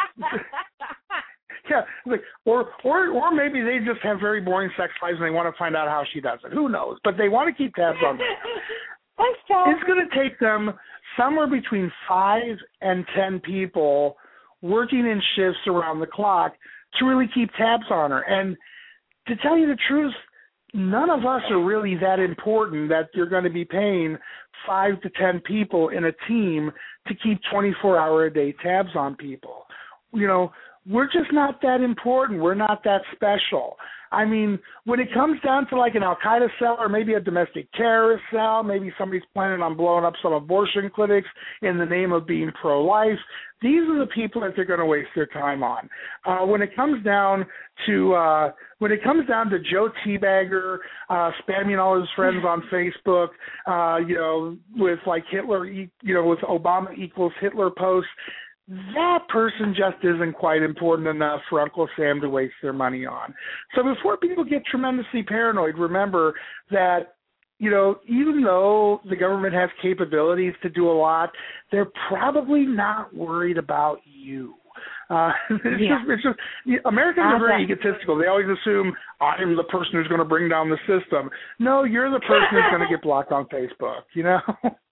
D: yeah, like, or or or maybe they just have very boring sex lives and they want to find out how she does it. Who knows? But they want to keep tabs on her.
C: Thanks, Tom.
D: It's going to take them somewhere between five and ten people working in shifts around the clock to really keep tabs on her. And to tell you the truth, none of us are really that important that you're going to be paying five to ten people in a team to keep twenty-four hour a day tabs on people. You know, we're just not that important. We're not that special. I mean, when it comes down to like an Al-Qaeda cell or maybe a domestic terrorist cell, maybe somebody's planning on blowing up some abortion clinics in the name of being pro-life, these are the people that they're going to waste their time on. Uh, when it comes down to uh, when it comes down to Joe Teabagger uh, spamming all his friends on Facebook, uh, you know, with like Hitler, you know, with Obama equals Hitler posts, that person just isn't quite important enough for Uncle Sam to waste their money on. So before people get tremendously paranoid, remember that, you know, even though the government has capabilities to do a lot, they're probably not worried about you. Uh, it's, yeah. just, it's just Americans are very egotistical. They always assume I'm the person who's going to bring down the system. No, you're the person who's going to get blocked on Facebook, you know?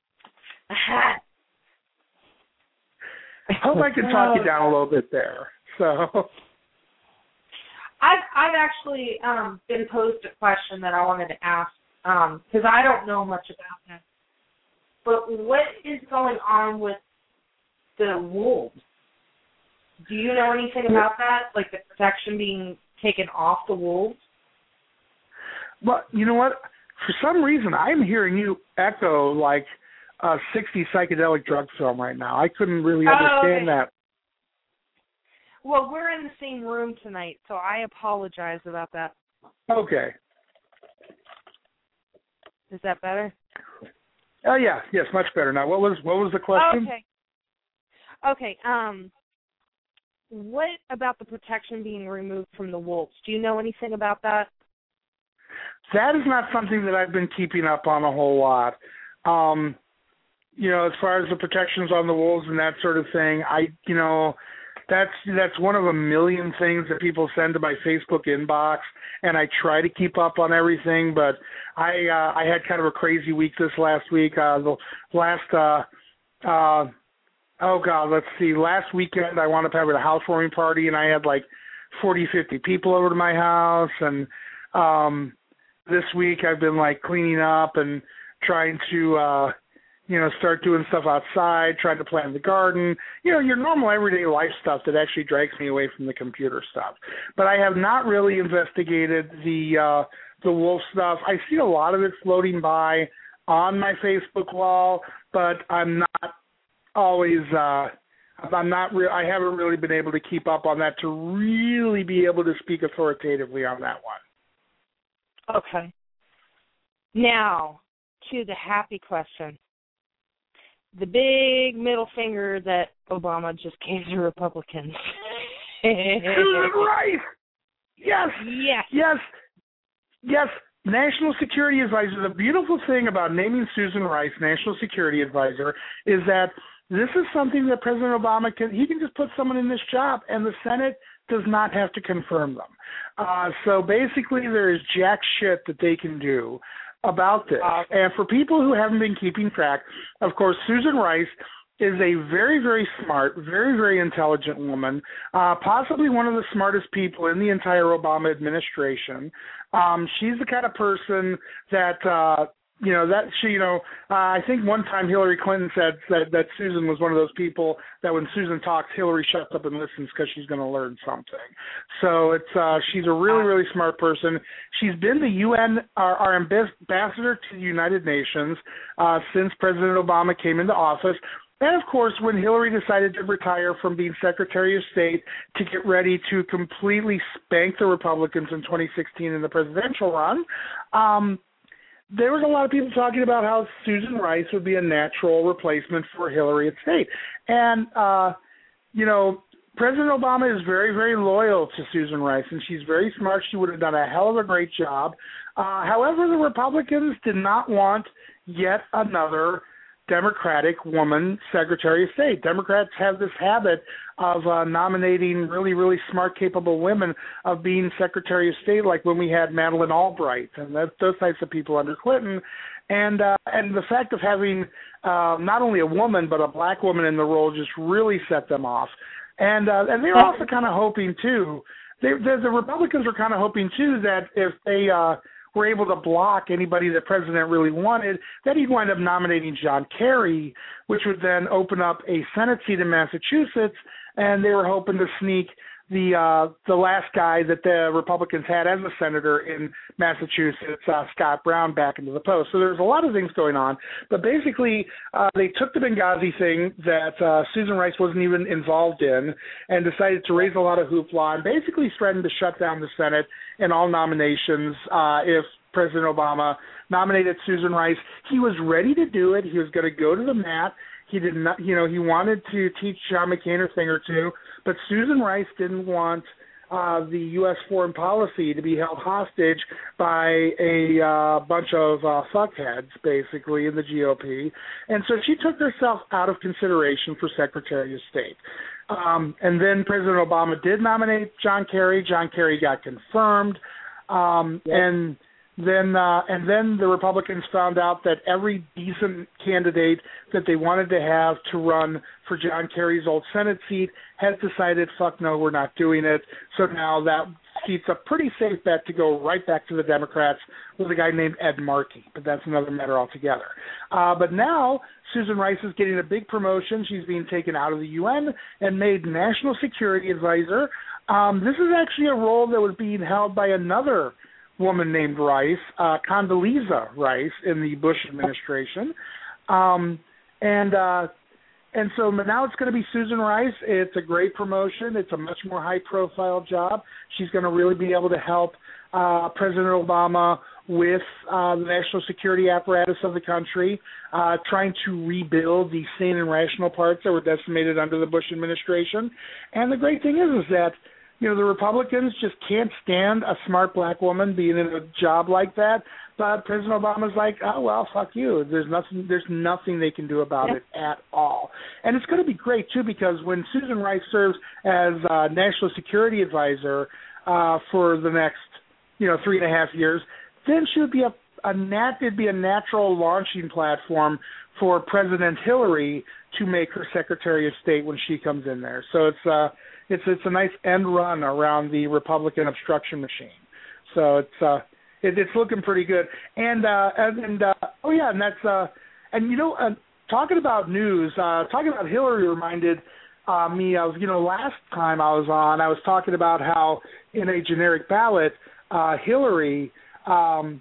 D: I hope I can talk you down a little bit there. So,
B: I've I've actually um, been posed a question that I wanted to ask because um, I don't know much about that. But what is going on with the wolves? Do you know anything about that? Like the protection being taken off the wolves?
D: Well, you know what? For some reason, I'm hearing you echo like a sixties psychedelic drug film right now. I couldn't really understand
B: oh, okay.
D: that.
B: Well, we're in the same room tonight, so I apologize about that.
D: Okay.
B: Is that better?
D: Oh yeah, yes, much better. Now, what was what was the question?
B: Okay. Okay. Um, what about the protection being removed from the wolves? Do you know anything about that?
D: That is not something that I've been keeping up on a whole lot. Um, you know, as far as the protections on the wolves and that sort of thing, I, you know, that's that's one of a million things that people send to my Facebook inbox, and I try to keep up on everything. But I uh, I had kind of a crazy week this last week. Uh, the last, uh, uh, oh God, let's see, last weekend I wound up having a housewarming party, and I had like forty, fifty people over to my house, and um, this week I've been like cleaning up and trying to, uh, you know, start doing stuff outside, trying to plant the garden, you know, your normal everyday life stuff that actually drags me away from the computer stuff. But I have not really investigated the uh, the wolf stuff. I see a lot of it floating by on my Facebook wall, but I'm not always, uh, I'm not real. I haven't really been able to keep up on that to really be able to speak authoritatively on that one.
B: Okay. Now, to the happy question. The big middle finger that Obama just gave to Republicans.
D: Susan Rice! Yes!
B: Yes!
D: Yes! Yes! National Security Advisor. The beautiful thing about naming Susan Rice National Security Advisor is that this is something that President Obama can, he can just put someone in this job and the Senate does not have to confirm them. Uh, so basically there is jack shit that they can do about this. Uh, and for people who haven't been keeping track, of course, Susan Rice is a very, very smart, very, very intelligent woman, uh, possibly one of the smartest people in the entire Obama administration. Um, she's the kind of person that, uh, you know, that she, you know, uh, I think one time Hillary Clinton said that, that Susan was one of those people that when Susan talks, Hillary shuts up and listens because she's going to learn something. So it's uh, she's a really, really smart person. She's been the U N, our, our ambassador to the United Nations uh, since President Obama came into office. And, of course, when Hillary decided to retire from being Secretary of State to get ready to completely spank the Republicans in twenty sixteen in the presidential run, um, there was a lot of people talking about how Susan Rice would be a natural replacement for Hillary at State. And, uh, you know, President Obama is very, very loyal to Susan Rice, and she's very smart. She would have done a hell of a great job. Uh, however, the Republicans did not want yet another Democratic woman Secretary of State. Democrats have this habit of uh, nominating really, really smart, capable women of being Secretary of State, like when we had Madeleine Albright and that, those types of people under Clinton. And uh, and the fact of having uh, not only a woman but a black woman in the role just really set them off. And uh, and they were also kind of hoping too. They, the, the Republicans were kind of hoping too that if they uh, were able to block anybody the president really wanted, that he'd wind up nominating John Kerry, which would then open up a Senate seat in Massachusetts, and they were hoping to sneak the uh, the last guy that the Republicans had as a senator in Massachusetts, uh, Scott Brown, back into the post. So there's a lot of things going on. But basically, uh, they took the Benghazi thing that uh, Susan Rice wasn't even involved in and decided to raise a lot of hoopla and basically threatened to shut down the Senate and all nominations uh, if President Obama nominated Susan Rice. He was ready to do it. He was going to go to the mat. He did not, you know, he wanted to teach John McCain a thing or two, but Susan Rice didn't want uh, the U S foreign policy to be held hostage by a uh, bunch of uh, fuckheads, basically, in the G O P. And so she took herself out of consideration for Secretary of State. Um, and then President Obama did nominate John Kerry. John Kerry got confirmed. Um, yep. And then uh, and then the Republicans found out that every decent candidate that they wanted to have to run for John Kerry's old Senate seat has decided, fuck no, we're not doing it. So now that seat's a pretty safe bet to go right back to the Democrats with a guy named Ed Markey, but that's another matter altogether. Uh, but now Susan Rice is getting a big promotion. She's being taken out of the U N and made National Security Advisor. Um, this is actually a role that was being held by another woman named Rice, uh, Condoleezza Rice, in the Bush administration. Um, and uh, and so now it's going to be Susan Rice. It's a great promotion. It's a much more high-profile job. She's going to really be able to help uh, President Obama with uh, the national security apparatus of the country, uh, trying to rebuild the sane and rational parts that were decimated under the Bush administration. And the great thing is, is that you know, the Republicans just can't stand a smart black woman being in a job like that. But President Obama's like, oh, well, fuck you. There's nothing There's nothing they can do about it at all. And it's going to be great, too, because when Susan Rice serves as uh, National Security Advisor uh, for the next, you know, three and a half years, then she would be a, a nat, it'd be a natural launching platform for President Hillary to make her Secretary of State when she comes in there. So it's uh, It's it's a nice end run around the Republican obstruction machine. So it's uh it, it's looking pretty good. And uh and, and uh, oh yeah, and that's uh and you know uh, talking about news, uh talking about Hillary reminded uh, me of you know last time I was on, I was talking about how in a generic ballot, uh, Hillary um,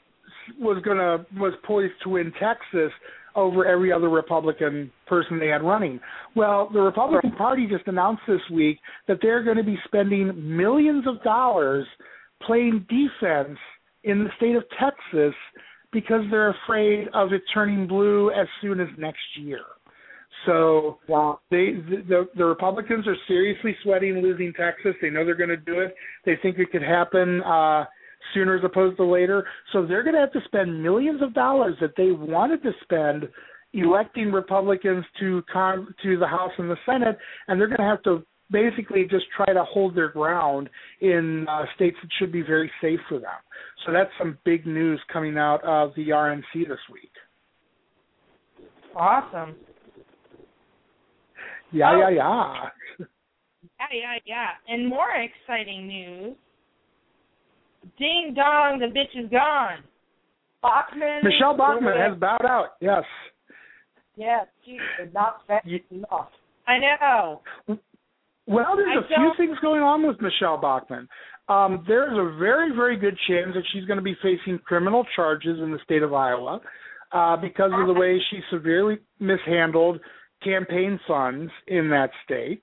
D: was gonna was poised to win Texas over every other Republican person they had running. Well, the Republican Party just announced this week that they're going to be spending millions of dollars playing defense in the state of Texas because they're afraid of it turning blue as soon as next year. So
C: wow.
D: they the, the Republicans are seriously sweating losing Texas. They know they're going to do it. They think it could happen uh, sooner as opposed to later. So they're going to have to spend millions of dollars that they wanted to spend electing Republicans to con- to the House and the Senate, and they're going to have to basically just try to hold their ground in uh, states that should be very safe for them. So that's some big news coming out of the R N C this week.
B: Awesome.
D: Yeah,
B: oh.
D: yeah, yeah.
B: Yeah, yeah, yeah. And more exciting news. Ding dong, the bitch is gone. Bachmann.
D: Michelle Bachmann has bowed out, yes.
C: Yes, she did not fast enough.
B: I know.
D: Well, there's
B: I
D: a few
B: don't...
D: things going on with Michelle Bachmann. Um, there's a very, very good chance that she's going to be facing criminal charges in the state of Iowa uh, because of the way she severely mishandled campaign funds in that state.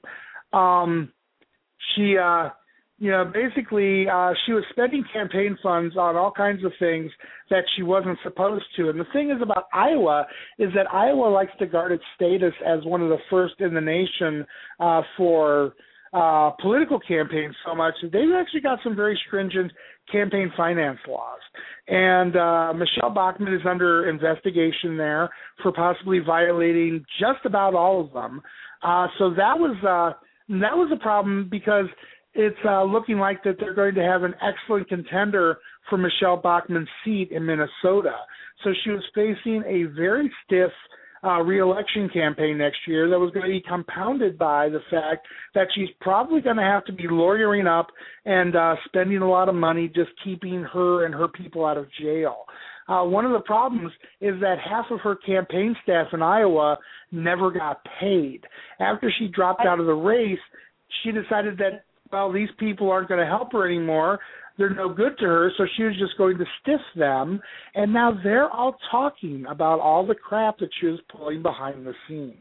D: Um, she, uh, you know, basically uh, she was spending campaign funds on all kinds of things that she wasn't supposed to. And the thing is about Iowa is that Iowa likes to guard its status as one of the first in the nation uh, for uh, political campaigns so much that they've actually got some very stringent campaign finance laws. And uh, Michelle Bachmann is under investigation there for possibly violating just about all of them. Uh, so that was uh, that was a problem because it's uh, looking like that they're going to have an excellent contender for Michelle Bachmann's seat in Minnesota. So she was facing a very stiff uh, re-election campaign next year that was going to be compounded by the fact that she's probably going to have to be lawyering up and uh, spending a lot of money just keeping her and her people out of jail. Uh, one of the problems is that half of her campaign staff in Iowa never got paid. After she dropped out of the race, she decided that, well, these people aren't going to help her anymore. They're no good to her, so she was just going to stiff them. And now they're all talking about all the crap that she was pulling behind the scenes.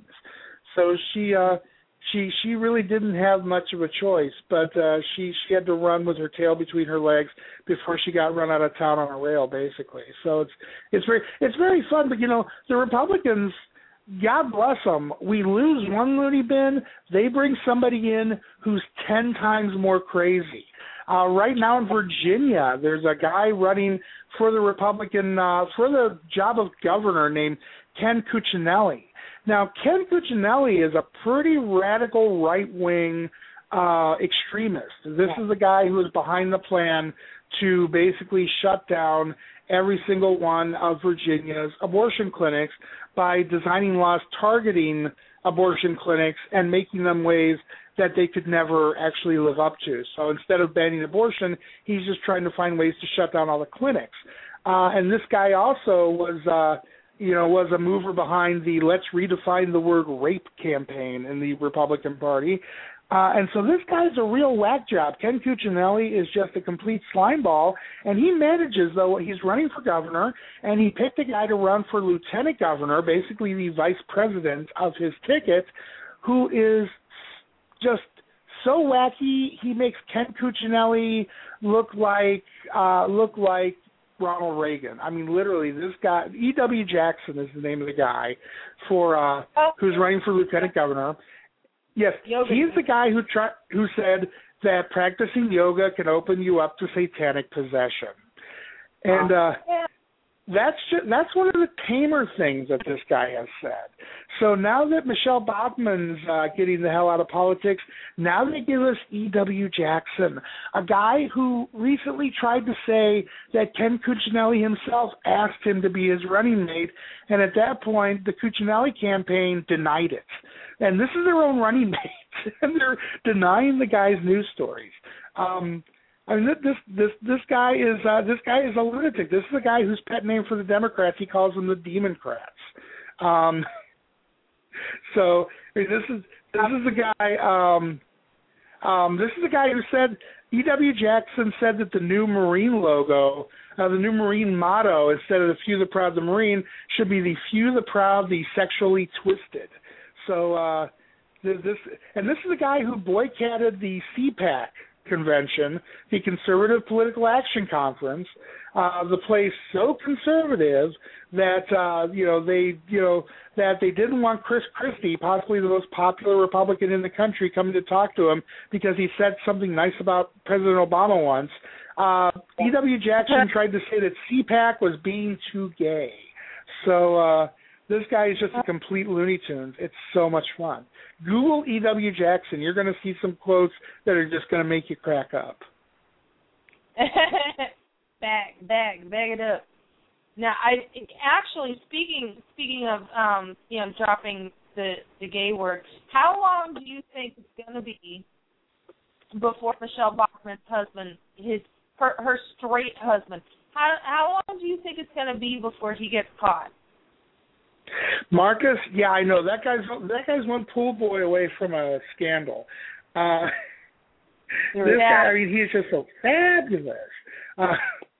D: So she uh, she she really didn't have much of a choice, but uh, she she had to run with her tail between her legs before she got run out of town on a rail, basically. So it's it's very it's very fun. But you know, the Republicans, God bless them. We lose one loony bin, they bring somebody in who's ten times more crazy. Uh, right now in Virginia, there's a guy running for the Republican, uh, for the job of governor named Ken Cuccinelli. Now, Ken Cuccinelli is a pretty radical right-wing uh, extremist. This is the guy who is behind the plan to basically shut down every single one of Virginia's abortion clinics by designing laws targeting abortion clinics and making them ways that they could never actually live up to. So instead of banning abortion, he's just trying to find ways to shut down all the clinics. Uh, and this guy also was, uh, you know, was a mover behind the Let's Redefine the Word Rape campaign in the Republican Party. Uh, and so this guy's a real whack job. Ken Cuccinelli is just a complete slimeball, and he manages, though, he's running for governor, and he picked a guy to run for lieutenant governor, basically the vice president of his ticket, who is just so wacky. He makes Ken Cuccinelli look like uh, look like Ronald Reagan. I mean, literally, this guy, E W Jackson is the name of the guy for uh,
B: oh.
D: who's running for lieutenant governor. Yes,
B: yoga.
D: He's the guy who tri- who said that practicing yoga can open you up to satanic possession, and uh, that's just, that's one of the tamer things that this guy has said. So now that Michelle Bachmann's uh, getting the hell out of politics, now they give us E W Jackson, a guy who recently tried to say that Ken Cuccinelli himself asked him to be his running mate, and at that point, the Cuccinelli campaign denied it. And this is their own running mate, and they're denying the guy's news stories. Um, I mean, this this this guy is uh, this guy is a lunatic. This is a guy whose pet name for the Democrats, he calls them the Democrats. Um, so I mean, this is this is the guy. Um, um, this is the guy who said E W Jackson said that the new Marine logo, uh, the new Marine motto, instead of the "Few the Proud, the Marine," should be the "Few the Proud, the Sexually Twisted." So uh, this and this is the guy who boycotted the C PAC convention, the Conservative Political Action Conference, uh, the place so conservative that uh, you know they you know that they didn't want Chris Christie, possibly the most popular Republican in the country, coming to talk to him because he said something nice about President Obama once. Uh, E W Jackson tried to say that C PAC was being too gay. So uh, this guy is just a complete Looney Tunes. It's so much fun. Google E W Jackson. You're going to see some quotes that are just going to make you crack up.
B: back, back, back it up. Now, I actually speaking speaking of um, you know dropping the the gay word. How long do you think it's going to be before Michelle Bachmann's husband, his her, her straight husband, how how long do you think it's going to be before he gets caught?
D: Marcus, yeah, I know that guy's that guy's one pool boy away from a scandal. Uh, this
B: yeah.
D: guy, I mean, he's just so fabulous. Uh,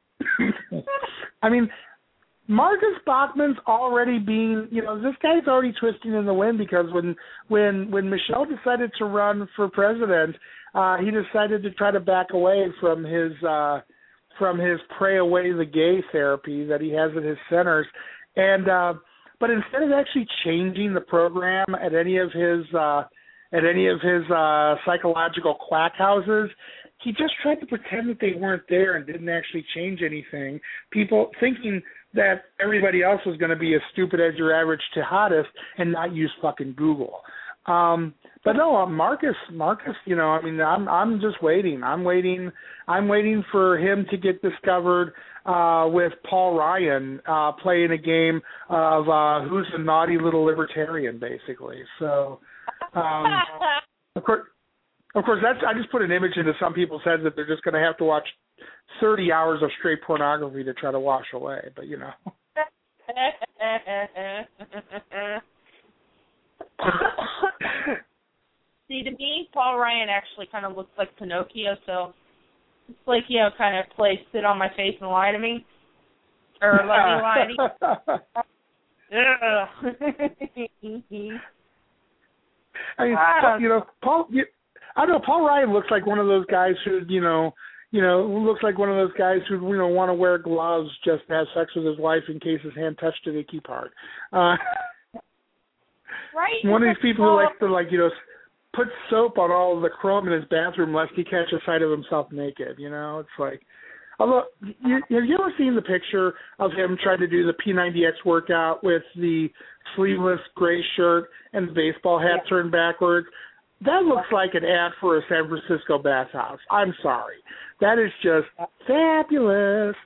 D: I mean, Marcus Bachmann's already being, you know, this guy's already twisting in the wind because when when when Michelle decided to run for president, uh, he decided to try to back away from his uh, from his pray away the gay therapy that he has at his centers, and. Uh, But instead of actually changing the program at any of his uh, at any of his uh, psychological quack houses, he just tried to pretend that they weren't there and didn't actually change anything. People thinking that everybody else was going to be as stupid as your average jihadist and not use fucking Google. Um, but no, uh, Marcus, Marcus, you know, I mean, I'm I'm just waiting. I'm waiting. I'm waiting for him to get discovered uh, with Paul Ryan uh, playing a game of uh, who's a naughty little libertarian, basically. So, um, of course, of course, that's I just put an image into some people's heads that they're just going to have to watch thirty hours of straight pornography to try to wash away. But you know.
B: See, to me, Paul Ryan actually kind of looks like Pinocchio, so it's like, you know, kind of play sit on my face and lie to me. Or let me lie to you.
D: I mean, ah. you know, Paul, you, I don't know, Paul Ryan looks like one of those guys who, you know, you know, looks like one of those guys who, you know, want to wear gloves just to have sex with his wife in case his hand touched an icky part. Uh
B: Right.
D: One of these people who likes to, like, you know, put soap on all of the chrome in his bathroom lest he catch a sight of himself naked, you know? It's like, although, you, have you ever seen the picture of him trying to do the P ninety X workout with the sleeveless gray shirt and the baseball hat yeah. turned backwards? That looks like an ad for a San Francisco bathhouse. I'm sorry. That is just fabulous.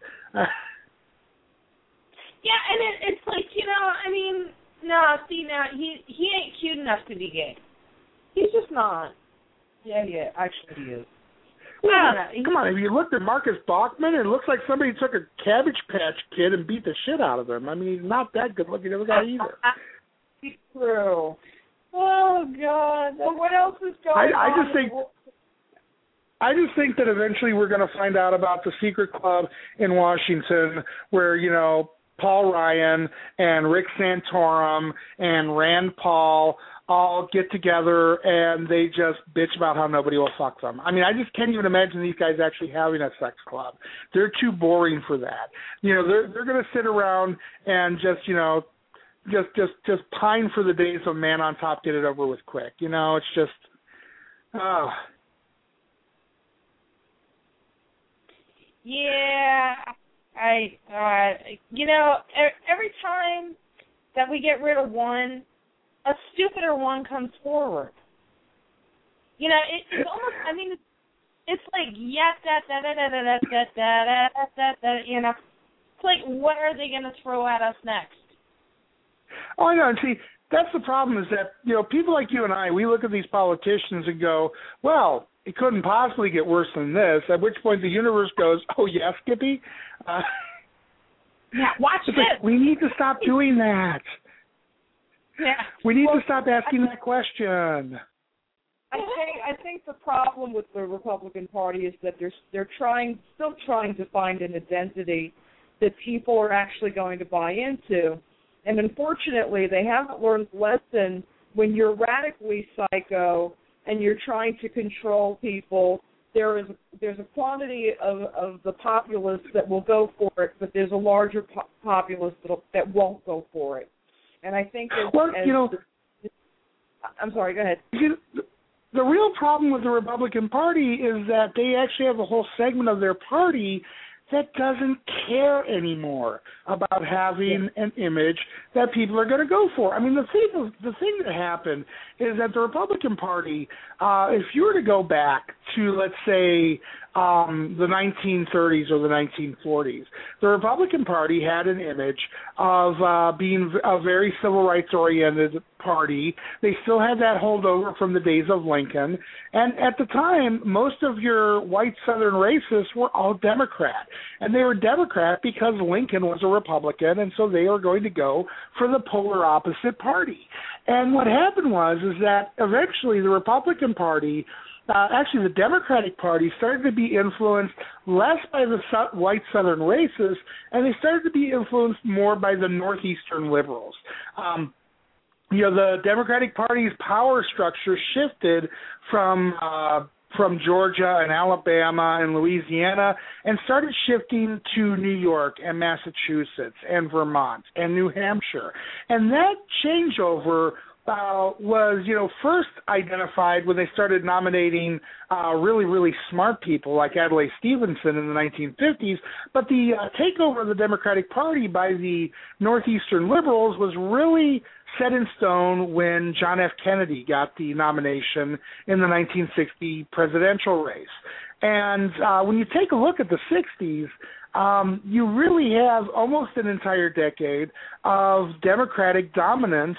B: Yeah, and it, it's like, you know, I mean... No, see, now, he he ain't cute enough to be gay. He's just not.
C: Yeah, yeah, actually he is.
D: Well, yeah, come on, if you looked at Marcus Bachmann, it looks like somebody took a Cabbage Patch Kid and beat the shit out of him. I mean, he's not that good-looking of a guy either.
C: It's true. Oh, God. Well, what else is going
D: I, I
C: on?
D: just think... I just think that eventually we're going to find out about the secret club in Washington where, you know, Paul Ryan and Rick Santorum and Rand Paul all get together and they just bitch about how nobody will fuck them. I mean, I just can't even imagine these guys actually having a sex club. They're too boring for that. You know, they're they're going to sit around and just, you know, just just just pine for the days of man on top, get it over with quick. You know, it's just, oh.
B: Yeah. I, uh, you know, every time that we get rid of one, a stupider one comes forward. You know, it, it's almost, I mean, it's, it's like, yeah, da, da, da, da, da, da, da, da, da, da, you know. It's like, what are they going to throw at us next?
D: Oh, I know. And see, that's the problem is that, you know, people like you and I, we look at these politicians and go, well, it couldn't possibly get worse than this, at which point the universe goes, oh, yeah, Skippy? Uh,
B: yeah, watch this.
D: Like, we need to stop doing that.
B: Yeah.
D: We need
B: well,
D: to stop asking that question.
C: I think I think the problem with the Republican Party is that they're they're trying still trying to find an identity that people are actually going to buy into, and unfortunately, they haven't learned the lesson when you're radically psycho and you're trying to control people there is there's a quantity of, of the populace that will go for it, but there's a larger po- populace that'll, that won't go for it. And I think as,
D: well,
C: as
D: you know,
C: the, I'm sorry, go ahead.
D: You, the real problem with the Republican Party is that they actually have a whole segment of their party that doesn't care anymore about having an image that people are going to go for. I mean, the thing the thing that happened is that the Republican Party, uh, if you were to go back to, let's say, um, the nineteen thirties or the nineteen forties, the Republican Party had an image of uh, being a very civil rights-oriented party. They still had that holdover from the days of Lincoln. And at the time, most of your white Southern racists were all Democrat. And they were Democrat because Lincoln was a Republican, and so they were going to go for the polar opposite party. And what happened was is that eventually the Republican Party, uh, actually the Democratic Party, started to be influenced less by the so- white Southern racists, and they started to be influenced more by the Northeastern liberals. Um, you know, the Democratic Party's power structure shifted from uh, from Georgia and Alabama and Louisiana and started shifting to New York and Massachusetts and Vermont and New Hampshire. And that changeover uh, was, you know, first identified when they started nominating uh, really, really smart people like Adlai Stevenson in the nineteen fifties. But the uh, takeover of the Democratic Party by the Northeastern liberals was really set in stone when John F. Kennedy got the nomination in the nineteen sixty presidential race. And uh, when you take a look at the sixties, um, you really have almost an entire decade of Democratic dominance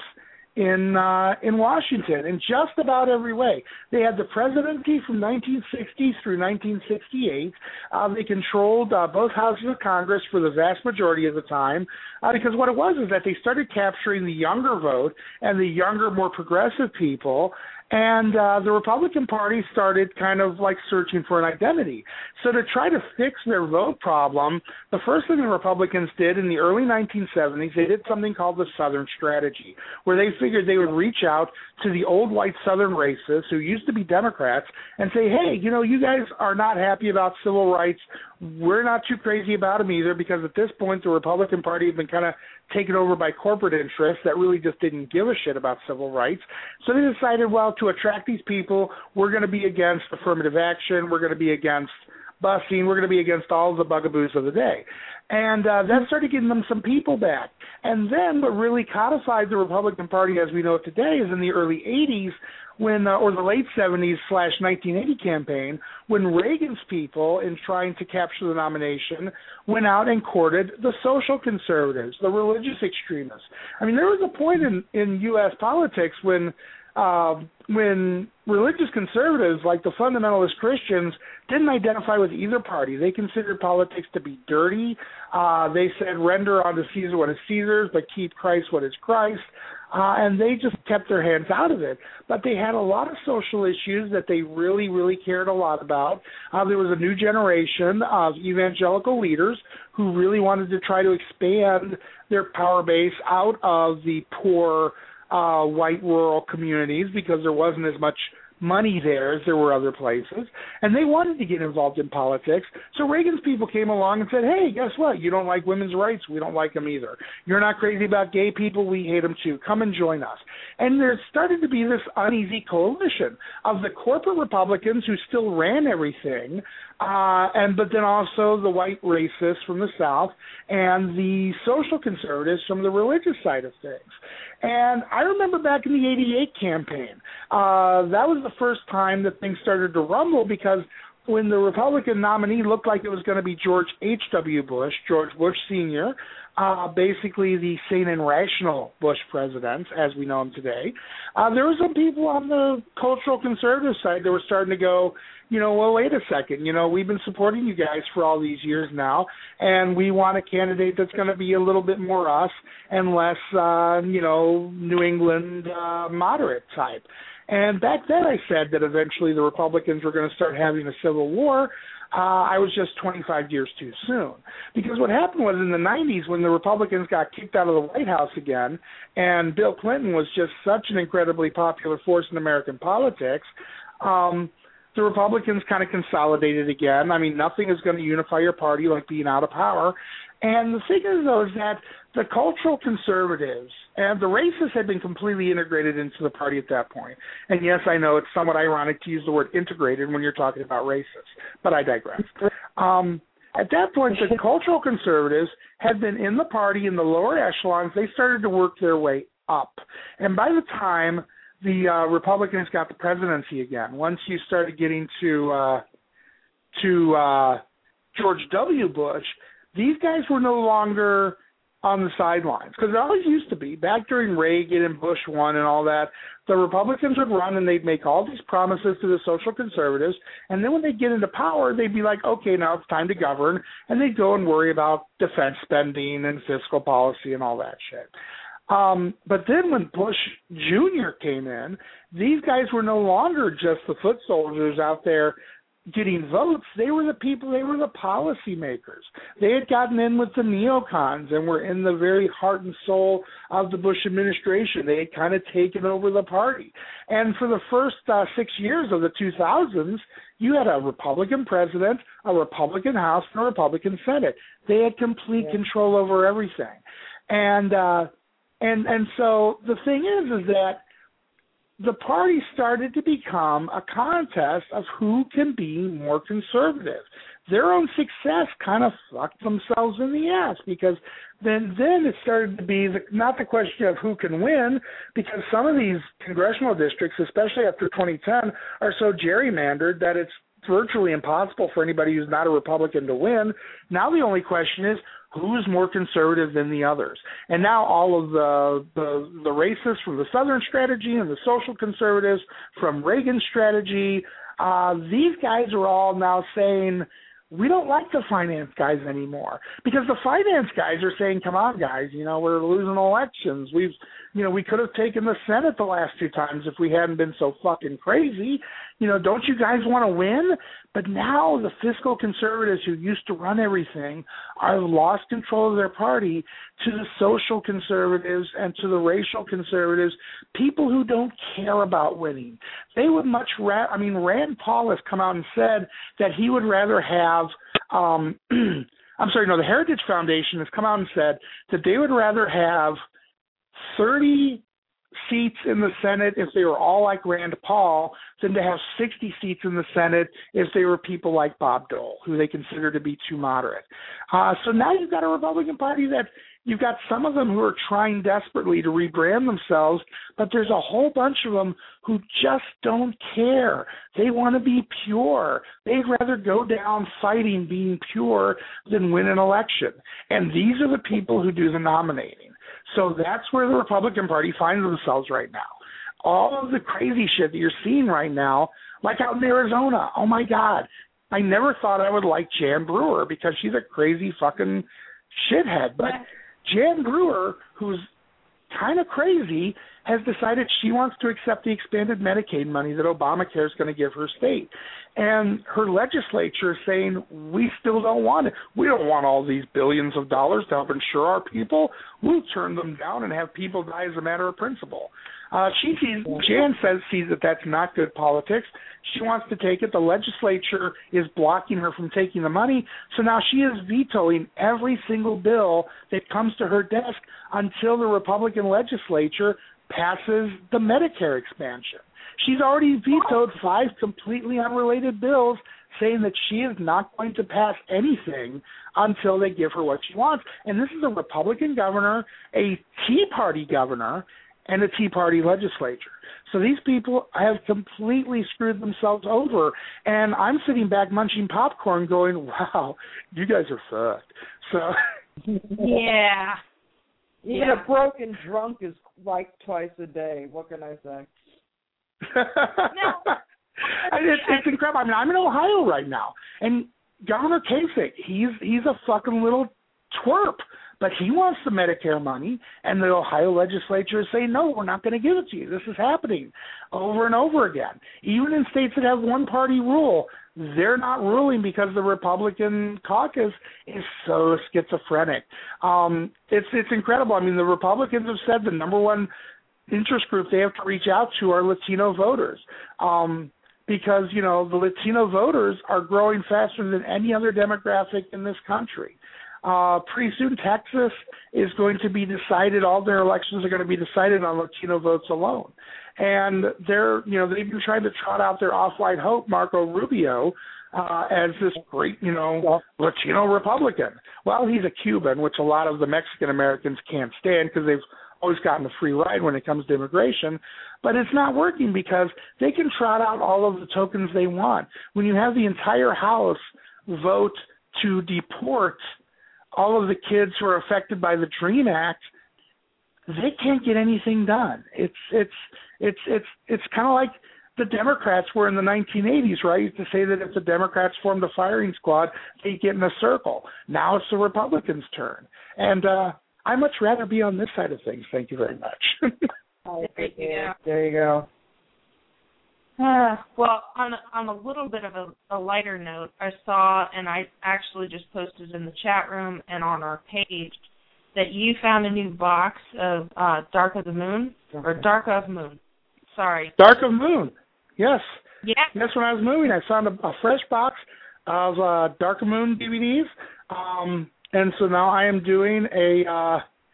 D: in uh, in Washington in just about every way. They had the presidency from nineteen sixty through nineteen sixty-eight. Uh, they controlled uh, both houses of Congress for the vast majority of the time, uh, because what it was is that they started capturing the younger vote and the younger, more progressive people, and uh, the Republican Party started kind of like searching for an identity. So to try to fix their vote problem, the first thing the Republicans did in the early nineteen seventies, they did something called the Southern Strategy, where they figured they would reach out to the old white Southern racists who used to be Democrats and say, hey, you know, you guys are not happy about civil rights. We're not too crazy about them either, because at this point the Republican Party had been kind of taken over by corporate interests that really just didn't give a shit about civil rights. So they decided, well, to attract these people, we're going to be against affirmative action, we're going to be against busing, we're going to be against all of the bugaboos of the day. And uh, that started getting them some people back. And then what really codified the Republican Party as we know it today is in the early eighties, when, uh, or the late seventies slash nineteen eighty campaign, when Reagan's people, in trying to capture the nomination, went out and courted the social conservatives, the religious extremists. I mean, there was a point in, in U S politics when uh, when religious conservatives, like the fundamentalist Christians, didn't identify with either party. They considered politics to be dirty. Uh, they said, render unto Caesar what is Caesar's, but keep Christ what is Christ. Uh, and they just kept their hands out of it. But they had a lot of social issues that they really, really cared a lot about. Uh, there was a new generation of evangelical leaders who really wanted to try to expand their power base out of the poor uh, white rural communities, because there wasn't as much money there as there were other places, and they wanted to get involved in politics. So Reagan's people came along and said, hey, guess what? You don't like women's rights? We don't like them either. You're not crazy about gay people? We hate them too. Come and join us. And there started to be this uneasy coalition of the corporate Republicans who still ran everything, uh, and but then also the white racists from the South and the social conservatives from the religious side of things. And I remember back in the eighty-eight campaign, uh, that was the first time that things started to rumble, because when the Republican nominee looked like it was going to be George H W. Bush, George Bush Senior, uh, basically the sane and rational Bush president, as we know him today, uh, there were some people on the cultural conservative side that were starting to go, you know, well, wait a second, you know, we've been supporting you guys for all these years now, and we want a candidate that's going to be a little bit more us and less, uh, you know, New England uh, moderate type. And back then I said that eventually the Republicans were going to start having a civil war. Uh, I was just twenty-five years too soon. Because what happened was in the nineties, when the Republicans got kicked out of the White House again, and Bill Clinton was just such an incredibly popular force in American politics, um, the Republicans kind of consolidated again. I mean, nothing is going to unify your party like being out of power. And the thing is, though, is that the cultural conservatives and the racists had been completely integrated into the party at that point. And yes, I know it's somewhat ironic to use the word integrated when you're talking about racists, but I digress. Um, at that point, the cultural conservatives had been in the party in the lower echelons. They started to work their way up. And by the time the uh, Republicans got the presidency again, once you started getting to uh, to uh, George W. Bush, these guys were no longer on the sidelines, because it always used to be. Back during Reagan and Bush one and all that, the Republicans would run and they'd make all these promises to the social conservatives, and then when they get into power, they'd be like, okay, now it's time to govern, and they'd go and worry about defense spending and fiscal policy and all that shit. Um, but then when Bush Junior came in, these guys were no longer just the foot soldiers out there getting votes. They were the people, they were the policy makers. They had gotten in with the neocons and were in the very heart and soul of the Bush administration. They had kind of taken over the party. And for the first uh, six years of the two thousands, you had a Republican president, a Republican House, and a Republican Senate. They had complete yeah. control over everything. And uh, and and so the thing is, is that the party started to become a contest of who can be more conservative. Their own success kind of fucked themselves in the ass, because then then it started to be the, not the question of who can win, because some of these congressional districts, especially after twenty ten, are so gerrymandered that it's virtually impossible for anybody who's not a Republican to win. Now the only question is, who's more conservative than the others? And now all of the, the the racists from the Southern strategy and the social conservatives from Reagan's strategy, uh, these guys are all now saying, we don't like the finance guys anymore, because the finance guys are saying, come on, guys, you know, we're losing elections. We've, you know, we could have taken the Senate the last two times if we hadn't been so fucking crazy. You know, don't you guys want to win? But now the fiscal conservatives who used to run everything are lost control of their party to the social conservatives and to the racial conservatives, people who don't care about winning. They would much rather, I mean, Rand Paul has come out and said that he would rather have, um, I'm sorry, no, the Heritage Foundation has come out and said that they would rather have thirty seats in the Senate if they were all like Rand Paul than to have sixty seats in the Senate if they were people like Bob Dole, who they consider to be too moderate. Uh, so now you've got a Republican Party that you've got some of them who are trying desperately to rebrand themselves, but there's a whole bunch of them who just don't care. They want to be pure. They'd rather go down fighting being pure than win an election. And these are the people who do the nominating. So that's where the Republican Party finds themselves right now. All of the crazy shit that you're seeing right now, like out in Arizona, oh my God, I never thought I would like Jan Brewer because she's a crazy fucking shithead. But Jan Brewer, who's kind of crazy, has decided she wants to accept the expanded Medicaid money that Obamacare is going to give her state. And her legislature is saying, we still don't want it. We don't want all these billions of dollars to help insure our people. We'll turn them down and have people die as a matter of principle. Uh, she sees, Jan says, sees that that's not good politics. She wants to take it. The legislature is blocking her from taking the money. So now she is vetoing every single bill that comes to her desk until the Republican legislature passes the Medicare expansion. She's already vetoed five completely unrelated bills, saying that she is not going to pass anything until they give her what she wants. And this is a Republican governor, a Tea Party governor, and a Tea Party legislature. So these people have completely screwed themselves over. And I'm sitting back munching popcorn going, wow, you guys are fucked. So
B: yeah.
C: Even
B: yeah.
C: a broken drunk is like twice a day. What can I say?
B: no.
D: it's, it's incredible. I mean, I'm in Ohio right now, and Governor Kasich, he's he's a fucking little twerp, but he wants the Medicare money, and the Ohio legislature is saying, no, we're not going to give it to you. This is happening over and over again. Even in states that have one-party rule, they're not ruling because the Republican caucus is so schizophrenic. Um, it's it's incredible. I mean, the Republicans have said the number one interest group they have to reach out to are Latino voters. Um, because, you know, the Latino voters are growing faster than any other demographic in this country. Uh, pretty soon, Texas is going to be decided, all their elections are going to be decided on Latino votes alone. And they're, you know, they've been trying to trot out their off-white hope, Marco Rubio, uh, as this great, you know, Latino Republican. Well, he's a Cuban, which a lot of the Mexican Americans can't stand because they've always gotten a free ride when it comes to immigration. But it's not working because they can trot out all of the tokens they want. When you have the entire House vote to deport all of the kids who are affected by the DREAM Act, they can't get anything done. It's it's it's it's it's kind of like the Democrats were in the nineteen eighties, right? Used to say that if the Democrats formed a firing squad, they'd get in a circle. Now it's the Republicans' turn, and uh, I'd much rather be on this side of things. Thank you very much.
C: Oh, there you go. There you go.
B: Uh, well, on a, on a little bit of a, a lighter note, I saw, and I actually just posted in the chat room and on our page, that you found a new box of uh, Dark of the Moon, or Dark of Moon. Sorry.
D: Dark of Moon, yes.
B: Yeah.
D: Yes, when I was moving, I found a, a fresh box of uh, Dark of Moon D V Ds, um, and so now I am doing a, uh,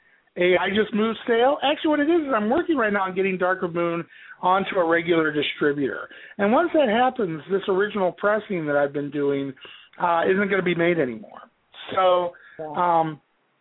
D: a I Just Moved sale. Actually, what it is is I'm working right now on getting Dark of Moon onto a regular distributor. And once that happens, this original pressing that I've been doing uh, isn't going to be made anymore. So, um,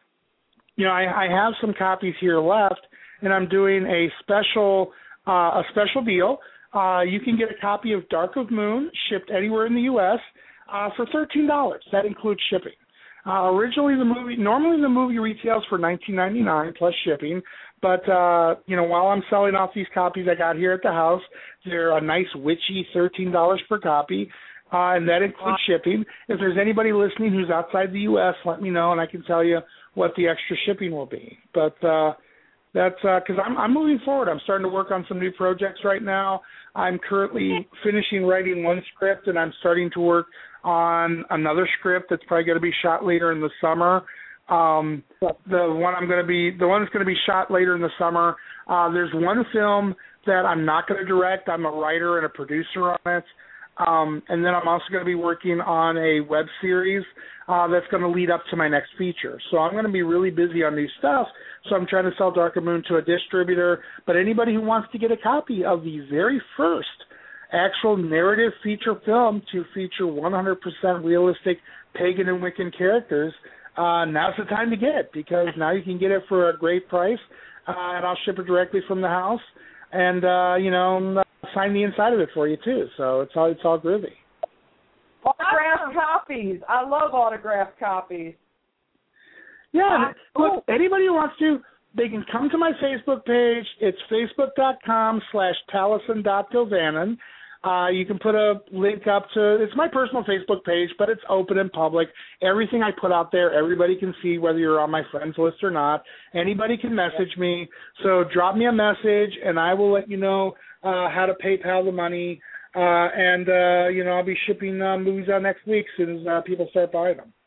D: you know, I, I have some copies here left, and I'm doing a special uh, a special deal. Uh, you can get a copy of Dark of Moon shipped anywhere in the U S uh, for thirteen dollars. That includes shipping. Uh, originally, the movie normally the movie retails for nineteen ninety-nine plus shipping. But, uh, you know, while I'm selling off these copies I got here at the house, they're a nice witchy thirteen dollars per copy, uh, and that includes shipping. If there's anybody listening who's outside the U S, let me know, and I can tell you what the extra shipping will be. But uh, that's because uh, I'm, I'm moving forward. I'm starting to work on some new projects right now. I'm currently finishing writing one script, and I'm starting to work on another script that's probably going to be shot later in the summer. Um, the one I'm going to be, the one that's going to be shot later in the summer. Uh, there's one film that I'm not going to direct. I'm a writer and a producer on it. Um, and then I'm also going to be working on a web series uh, that's going to lead up to my next feature. So I'm going to be really busy on new stuff. So I'm trying to sell Dark of Moon to a distributor. But anybody who wants to get a copy of the very first actual narrative feature film to feature one hundred percent realistic pagan and Wiccan characters, Uh, now's the time to get it, because now you can get it for a great price, uh, and I'll ship it directly from the house, and uh, you know, sign the inside of it for you too. So it's all it's all groovy.
C: Autographed copies. I love autographed copies.
D: Yeah, look, anybody who wants to, they can come to my Facebook page. It's facebook.com slash taliesin.gilvanin. Uh, you can put a link up to, it's my personal Facebook page, but it's open and public. Everything I put out there, everybody can see whether you're on my friends list or not. Anybody can message me. So drop me a message, and I will let you know uh, how to PayPal the money. Uh, and, uh, you know, I'll be shipping uh, movies out next week as soon as uh, people start buying them.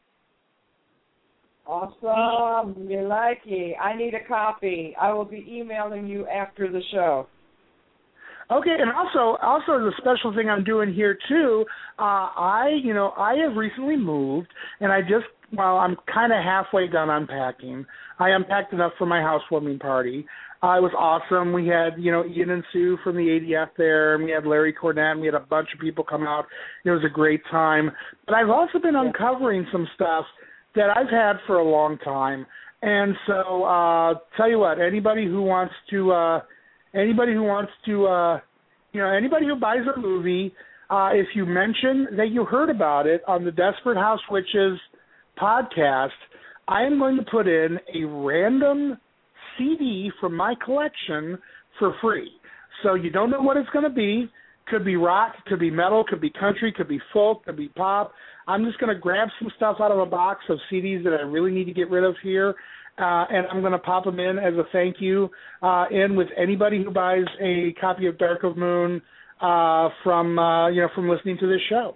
C: Awesome. You like it. I need a copy. I will be emailing you after the show.
D: Okay, and also, also the special thing I'm doing here too. Uh, I, you know, I have recently moved, and I just, well, I'm kind of halfway done unpacking. I unpacked enough for my housewarming party. Uh, it was awesome. We had, you know, Ian and Sue from the A D F there, and we had Larry Cornett, and we had a bunch of people come out. It was a great time. But I've also been uncovering some stuff that I've had for a long time. And so, uh, tell you what, anybody who wants to. Uh, Anybody who wants to, uh, you know, anybody who buys a movie, uh, if you mention that you heard about it on the Desperate House Witches podcast, I am going to put in a random C D from my collection for free. So you don't know what it's going to be. Could be rock, could be metal, could be country, could be folk, could be pop. I'm just going to grab some stuff out of a box of C Ds that I really need to get rid of here. Uh, and I'm going to pop them in as a thank you uh, in with anybody who buys a copy of Dark of Moon uh, from uh, you know from listening to this show.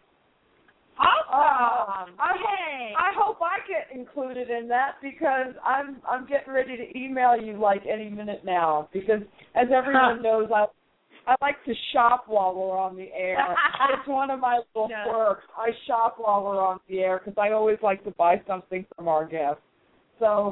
C: Awesome! I, hey, I hope I get included in that, because I'm I'm getting ready to email you like any minute now, because as everyone knows, I I like to shop while we're on the air. It's one of my little
B: yes.
C: quirks. I shop while we're on the air because I always like to buy something from our guests. So.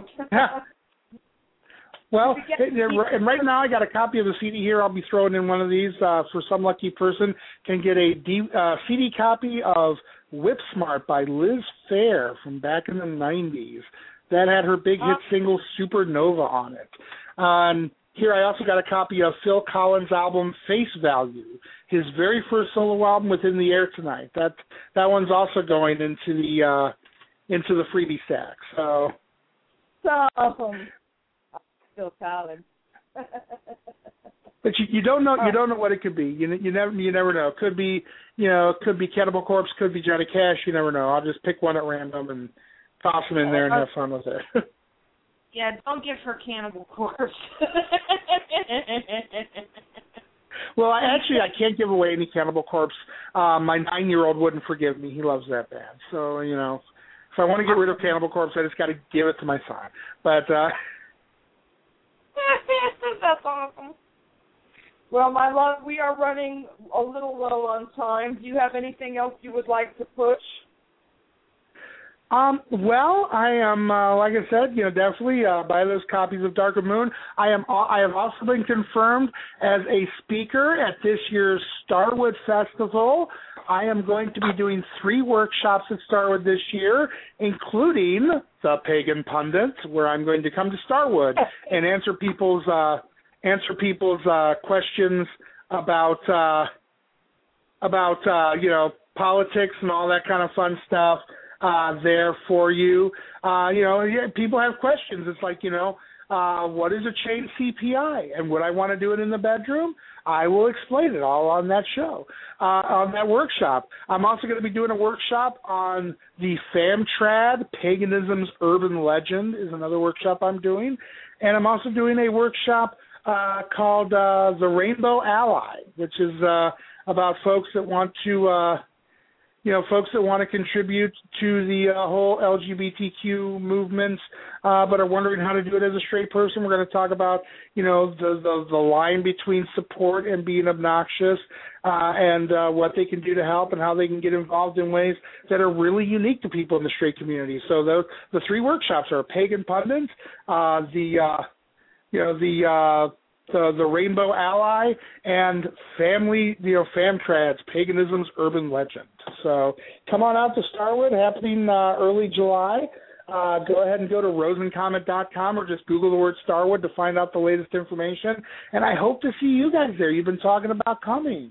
D: Well, and right now I got a copy of the C D here. I'll be throwing in one of these uh, for some lucky person can get a D, uh, C D copy of Whip Smart by Liz Phair from back in the nineties. That had her big hit single Supernova on it. Um, here I also got a copy of Phil Collins' album Face Value, his very first solo album within the air tonight. That that one's also going into the uh, into the freebie stack. So.
C: So. Phil Collins.
D: But you, you don't know you don't know what it could be. You you never you never know. Could be you know could be Cannibal Corpse, could be Johnny Cash. You never know. I'll just pick one at random and toss them in there and have fun with it.
B: Yeah, don't give her Cannibal Corpse.
D: Well, I, actually, I can't give away any Cannibal Corpse. Uh, my nine-year-old wouldn't forgive me. He loves that band. So you know, if I want to get rid of Cannibal Corpse, I just got to give it to my son. But. Uh,
B: That's awesome.
C: Well, my love, we are running a little low on time. Do you have anything else you would like to push?
D: Um, well, I am, uh, like I said, you know, definitely uh, buy those copies of Dark of Moon. I am. I have also been confirmed as a speaker at this year's Starwood Festival. I am going to be doing three workshops at Starwood this year, including the Pagan Pundit, where I'm going to come to Starwood and answer people's uh, answer people's uh, questions about uh, about uh, you know politics and all that kind of fun stuff. Uh, there for you. Uh, you know, yeah, people have questions. It's like, you know, uh, what is a chain C P I? And would I want to do it in the bedroom? I will explain it all on that show, uh, on that workshop. I'm also going to be doing a workshop on the FamTrad, Paganism's Urban Legend is another workshop I'm doing. And I'm also doing a workshop uh, called uh, The Rainbow Ally, which is uh, about folks that want to uh, You know, folks that want to contribute to the uh, whole L G B T Q movement, uh, but are wondering how to do it as a straight person. We're going to talk about, you know, the the, the line between support and being obnoxious, uh, and uh, what they can do to help, and how they can get involved in ways that are really unique to people in the straight community. So those the three workshops are Pagan Pundit, uh, the uh, you know the uh, The, the Rainbow Ally, and family, you know, FamTrads, Paganism's Urban Legend. So come on out to Starwood, happening uh, early July. Uh, go ahead and go to rosencomet dot com or just Google the word Starwood to find out the latest information. And I hope to see you guys there. You've been talking about coming.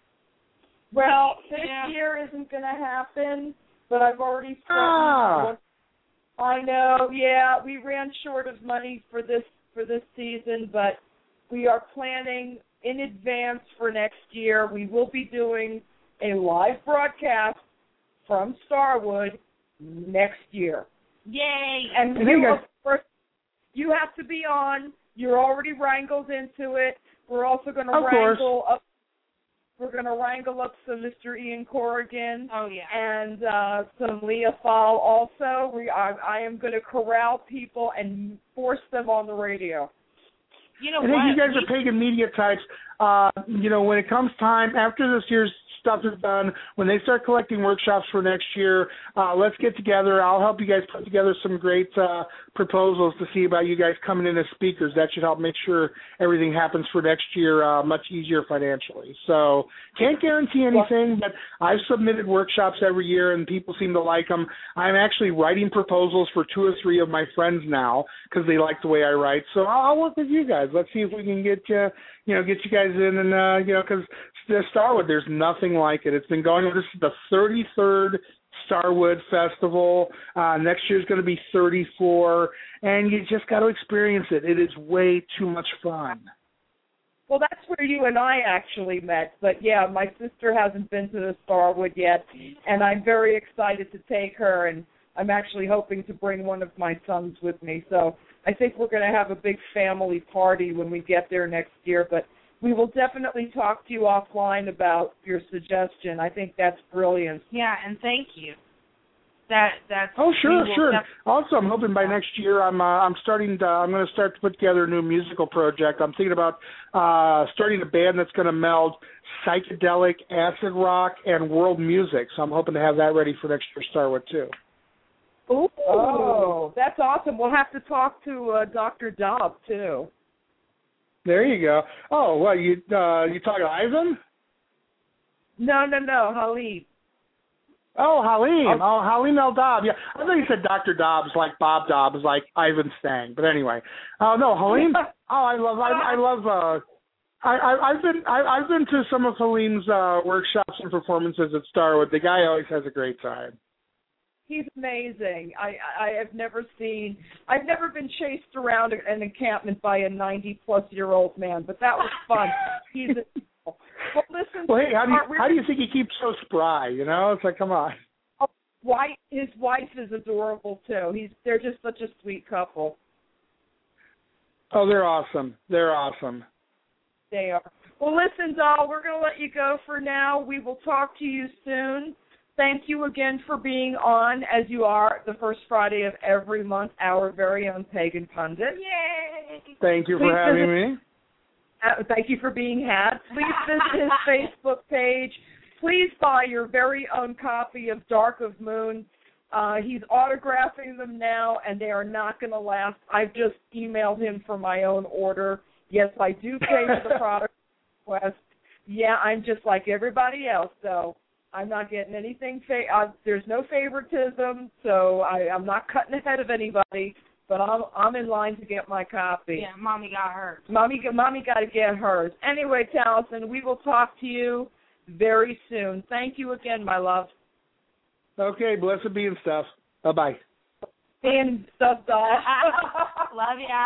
C: Well, this
B: yeah.
C: year isn't going to happen, but I've already
D: Ah.
C: I know, yeah, we ran short of money for this for this season, but we are planning in advance for next year. We will be doing a live broadcast from Starwood next year.
B: Yay!
C: And
D: Hey,
C: you,
D: guys.
C: of course, you have to be on. You're already wrangled into it. We're also going to
D: Of course.
C: wrangle up. We're going to wrangle up some Mister Ian Corrigan.
B: Oh, yeah.
C: And uh, some Leah Fall also. We, I, I am going to corral people and force them on the radio.
B: You know
D: I think
B: what?
D: you guys are pagan media types. Uh, you know, when it comes time, after this year's stuff is done, when they start collecting workshops for next year, uh, let's get together. I'll help you guys put together some great uh, proposals to see about you guys coming in as speakers. That should help make sure everything happens for next year uh, much easier financially. So can't guarantee anything, but I've submitted workshops every year, and people seem to like them. I'm actually writing proposals for two or three of my friends now because they like the way I write. So I'll work with you guys. Let's see if we can get you, you know, get you guys in, and uh, you know, because the Starwood, there's nothing like it. It's been going. This is the thirty-third Starwood Festival. Uh, next year's going to be thirty-four, and you just got to experience it. It is way too much fun.
C: Well, that's where you and I actually met. But, yeah, my sister hasn't been to the Starwood yet, and I'm very excited to take her, and I'm actually hoping to bring one of my sons with me. So I think we're going to have a big family party when we get there next year. But we will definitely talk to you offline about your suggestion. I think that's brilliant.
B: Yeah, and thank you. that that's
D: oh sure sure
B: def-
D: also I'm hoping by next year I'm uh, I'm starting to I'm going to start to put together a new musical project. I'm thinking about uh starting a band that's going to meld psychedelic, acid rock, and world music, so I'm hoping to have that ready for next year's Starwood too.
C: Ooh. Oh, that's awesome. We'll have to talk to uh, Doctor Dobb too.
D: There you go. Oh, well, you uh you talking to Ivan?
C: No, no, no, Halim.
D: Oh, Halim.
C: Oh,
D: oh Halim El Dobb. Yeah, I thought you said Doctor Dobbs, like Bob Dobbs, like Ivan Stang. But anyway, oh no, Halim. Oh, I love, I, I love. Uh, I, I, I've been, I, I've been to some of Halim's uh, workshops and performances at Starwood. The guy always has a great time.
C: He's amazing. I, I have never seen. I've never been chased around an encampment by a ninety-plus-year-old man, but that was fun. He's. A, Well, listen.
D: Well, hey, how do you how do you think he keeps so spry? You know, it's like, come on.
C: Oh, why, his wife is adorable too. He's they're just such a sweet couple.
D: Oh, they're awesome. They're awesome.
C: They are. Well, listen, doll, we're going to let you go for now. We will talk to you soon. Thank you again for being on, as you are the first Friday of every month, our very own Pagan Pundit.
B: Yay!
D: Thank you
C: Please
D: for having
C: visit-
D: me.
C: Uh, thank you for being had. Please visit his Facebook page. Please buy your very own copy of Dark of Moon. Uh, he's autographing them now, and they are not going to last. I've just emailed him for my own order. Yes, I do pay for the product request. Yeah, I'm just like everybody else, so I'm not getting anything. Fa- uh, there's no favoritism, so I, I'm not cutting ahead of anybody. But I'm I'm in line to get my copy.
B: Yeah, Mommy got hers.
C: Mommy, Mommy got to get hers. Anyway, Taliesin, we will talk to you very soon. Thank you again, my love.
D: Okay, blessed be and stuff. Bye-bye.
C: And stuff, doll.
B: Love ya.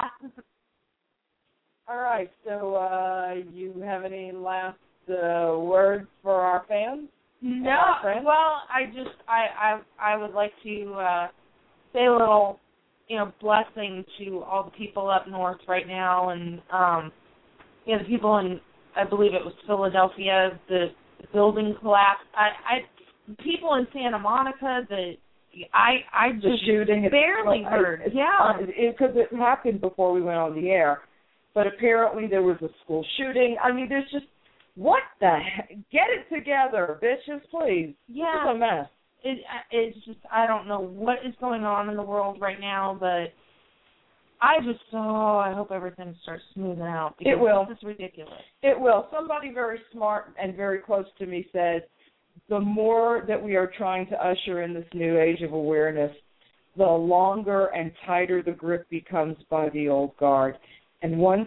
C: All right, so uh, you have any last uh, words for our fans?
B: No,
C: our friends?
B: well, I just, I, I, I would like to uh, say a little, you know, blessing to all the people up north right now, and um, you know, the people in, I believe it was Philadelphia, the, the building collapsed. I, I, people in Santa Monica, the, I, I
C: The
B: just
C: shooting.
B: barely
C: it's,
B: heard.
C: It's,
B: Yeah,
C: because it, it happened before we went on the air. But apparently there was a school shooting. I mean, there's just, what the heck? Get it together, bitches, please.
B: yeah.
C: It's a mess.
B: It, it's just, I don't know what is going on in the world right now, but I just, oh, I hope everything starts smoothing out. Because
C: It will.
B: This is ridiculous.
C: It will. Somebody very smart and very close to me said, the more that we are trying to usher in this new age of awareness, the longer and tighter the grip becomes by the old guard. And once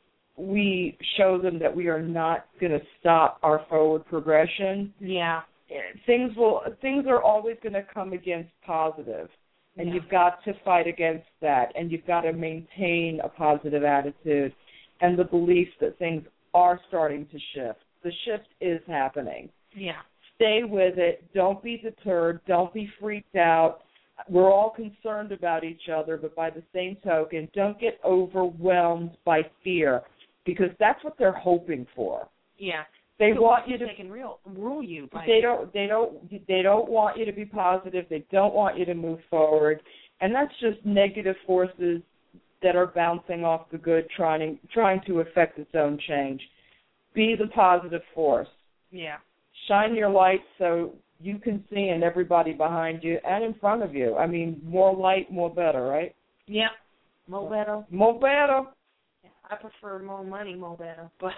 C: we show them that we are not going to stop our forward progression,
B: Yeah.
C: things will things are always going to come against positive, and
B: Yeah.
C: you've got to fight against that, and you've got to maintain a positive attitude and the belief that things are starting to shift. The shift is happening.
B: Yeah.
C: Stay with it. Don't be deterred. Don't be freaked out. We're all concerned about each other, but by the same token, don't get overwhelmed by fear, because that's what they're hoping for.
B: Yeah.
C: They
B: So
C: want you to
B: they can real, rule you. By
C: They don't. They don't. They don't want you to be positive. They don't want you to move forward, and that's just negative forces that are bouncing off the good, trying trying to affect its own change. Be the positive force.
B: Yeah.
C: Shine your light so you can see, and everybody behind you and in front of you. I mean, more light, more better, right?
B: Yeah. More better.
C: More better.
B: I prefer more money, more better. But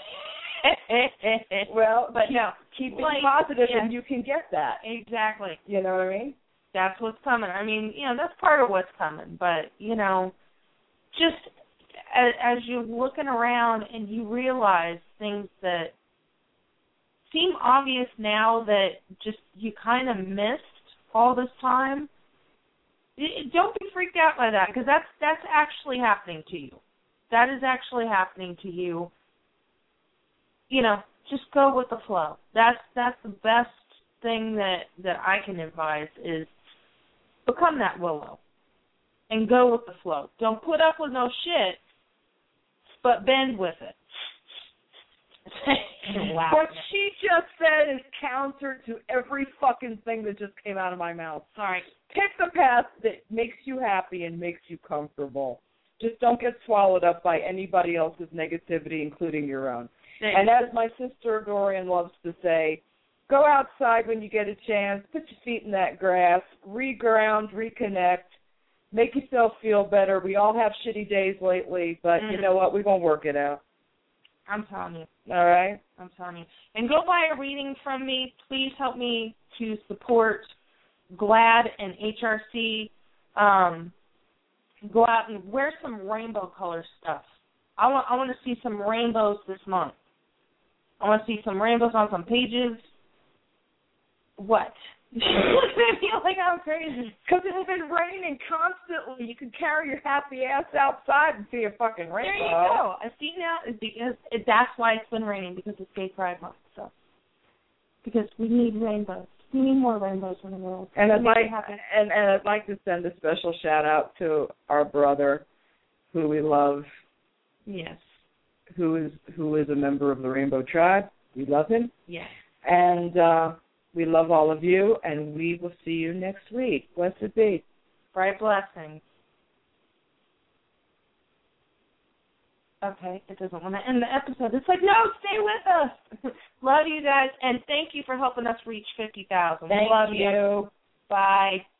C: well,
B: but
C: keep,
B: no,
C: keep being
B: like,
C: positive,
B: yeah.
C: and you can get that.
B: Exactly.
C: You know what I mean?
B: That's what's coming. I mean, you know, that's part of what's coming. But, you know, just as, as you're looking around and you realize things that seem obvious now that just you kind of missed all this time, it, don't be freaked out by that, because that's, that's actually happening to you. That is actually happening to you. You know, just go with the flow. That's that's the best thing that, that I can advise is become that willow and go with the flow. Don't put up with no shit, but bend with it. Wow.
C: What she just said is counter to every fucking thing that just came out of my mouth.
B: Sorry.
C: Pick the path that makes you happy and makes you comfortable. Just don't get swallowed up by anybody else's negativity, including your own.
B: Thanks.
C: And as my sister Dorian loves to say, go outside when you get a chance, put your feet in that grass, reground, reconnect, make yourself feel better. We all have shitty days lately, but mm-hmm. you know what? We're going to work it out.
B: I'm telling you.
C: All right?
B: I'm telling you. And go buy a reading from me. Please help me to support GLAAD and H R C. Um, go out and wear some rainbow color stuff. I want I want to see some rainbows this month. I want to see some rainbows on some pages. What? You look at me like I'm crazy.
C: Because it's been raining constantly. You can carry your happy ass outside and see a fucking rainbow.
B: There you go. I see now. It's because it, that's why it's been raining, because it's Gay Pride Month. So, because we need rainbows. We need more rainbows in the world.
C: And I'd like and, and I'd like to send a special shout out to our brother, who we love.
B: Yes.
C: Who is who is a member of the Rainbow Tribe. We love him.
B: Yes.
C: And uh, we love all of you, and we will see you next week. Blessed be.
B: Bright blessings. Okay, it doesn't want to end the episode. It's like, no, stay with us. Love you guys, and thank you for helping us reach fifty thousand.
C: Thank
B: Love
C: you.
B: you. Bye.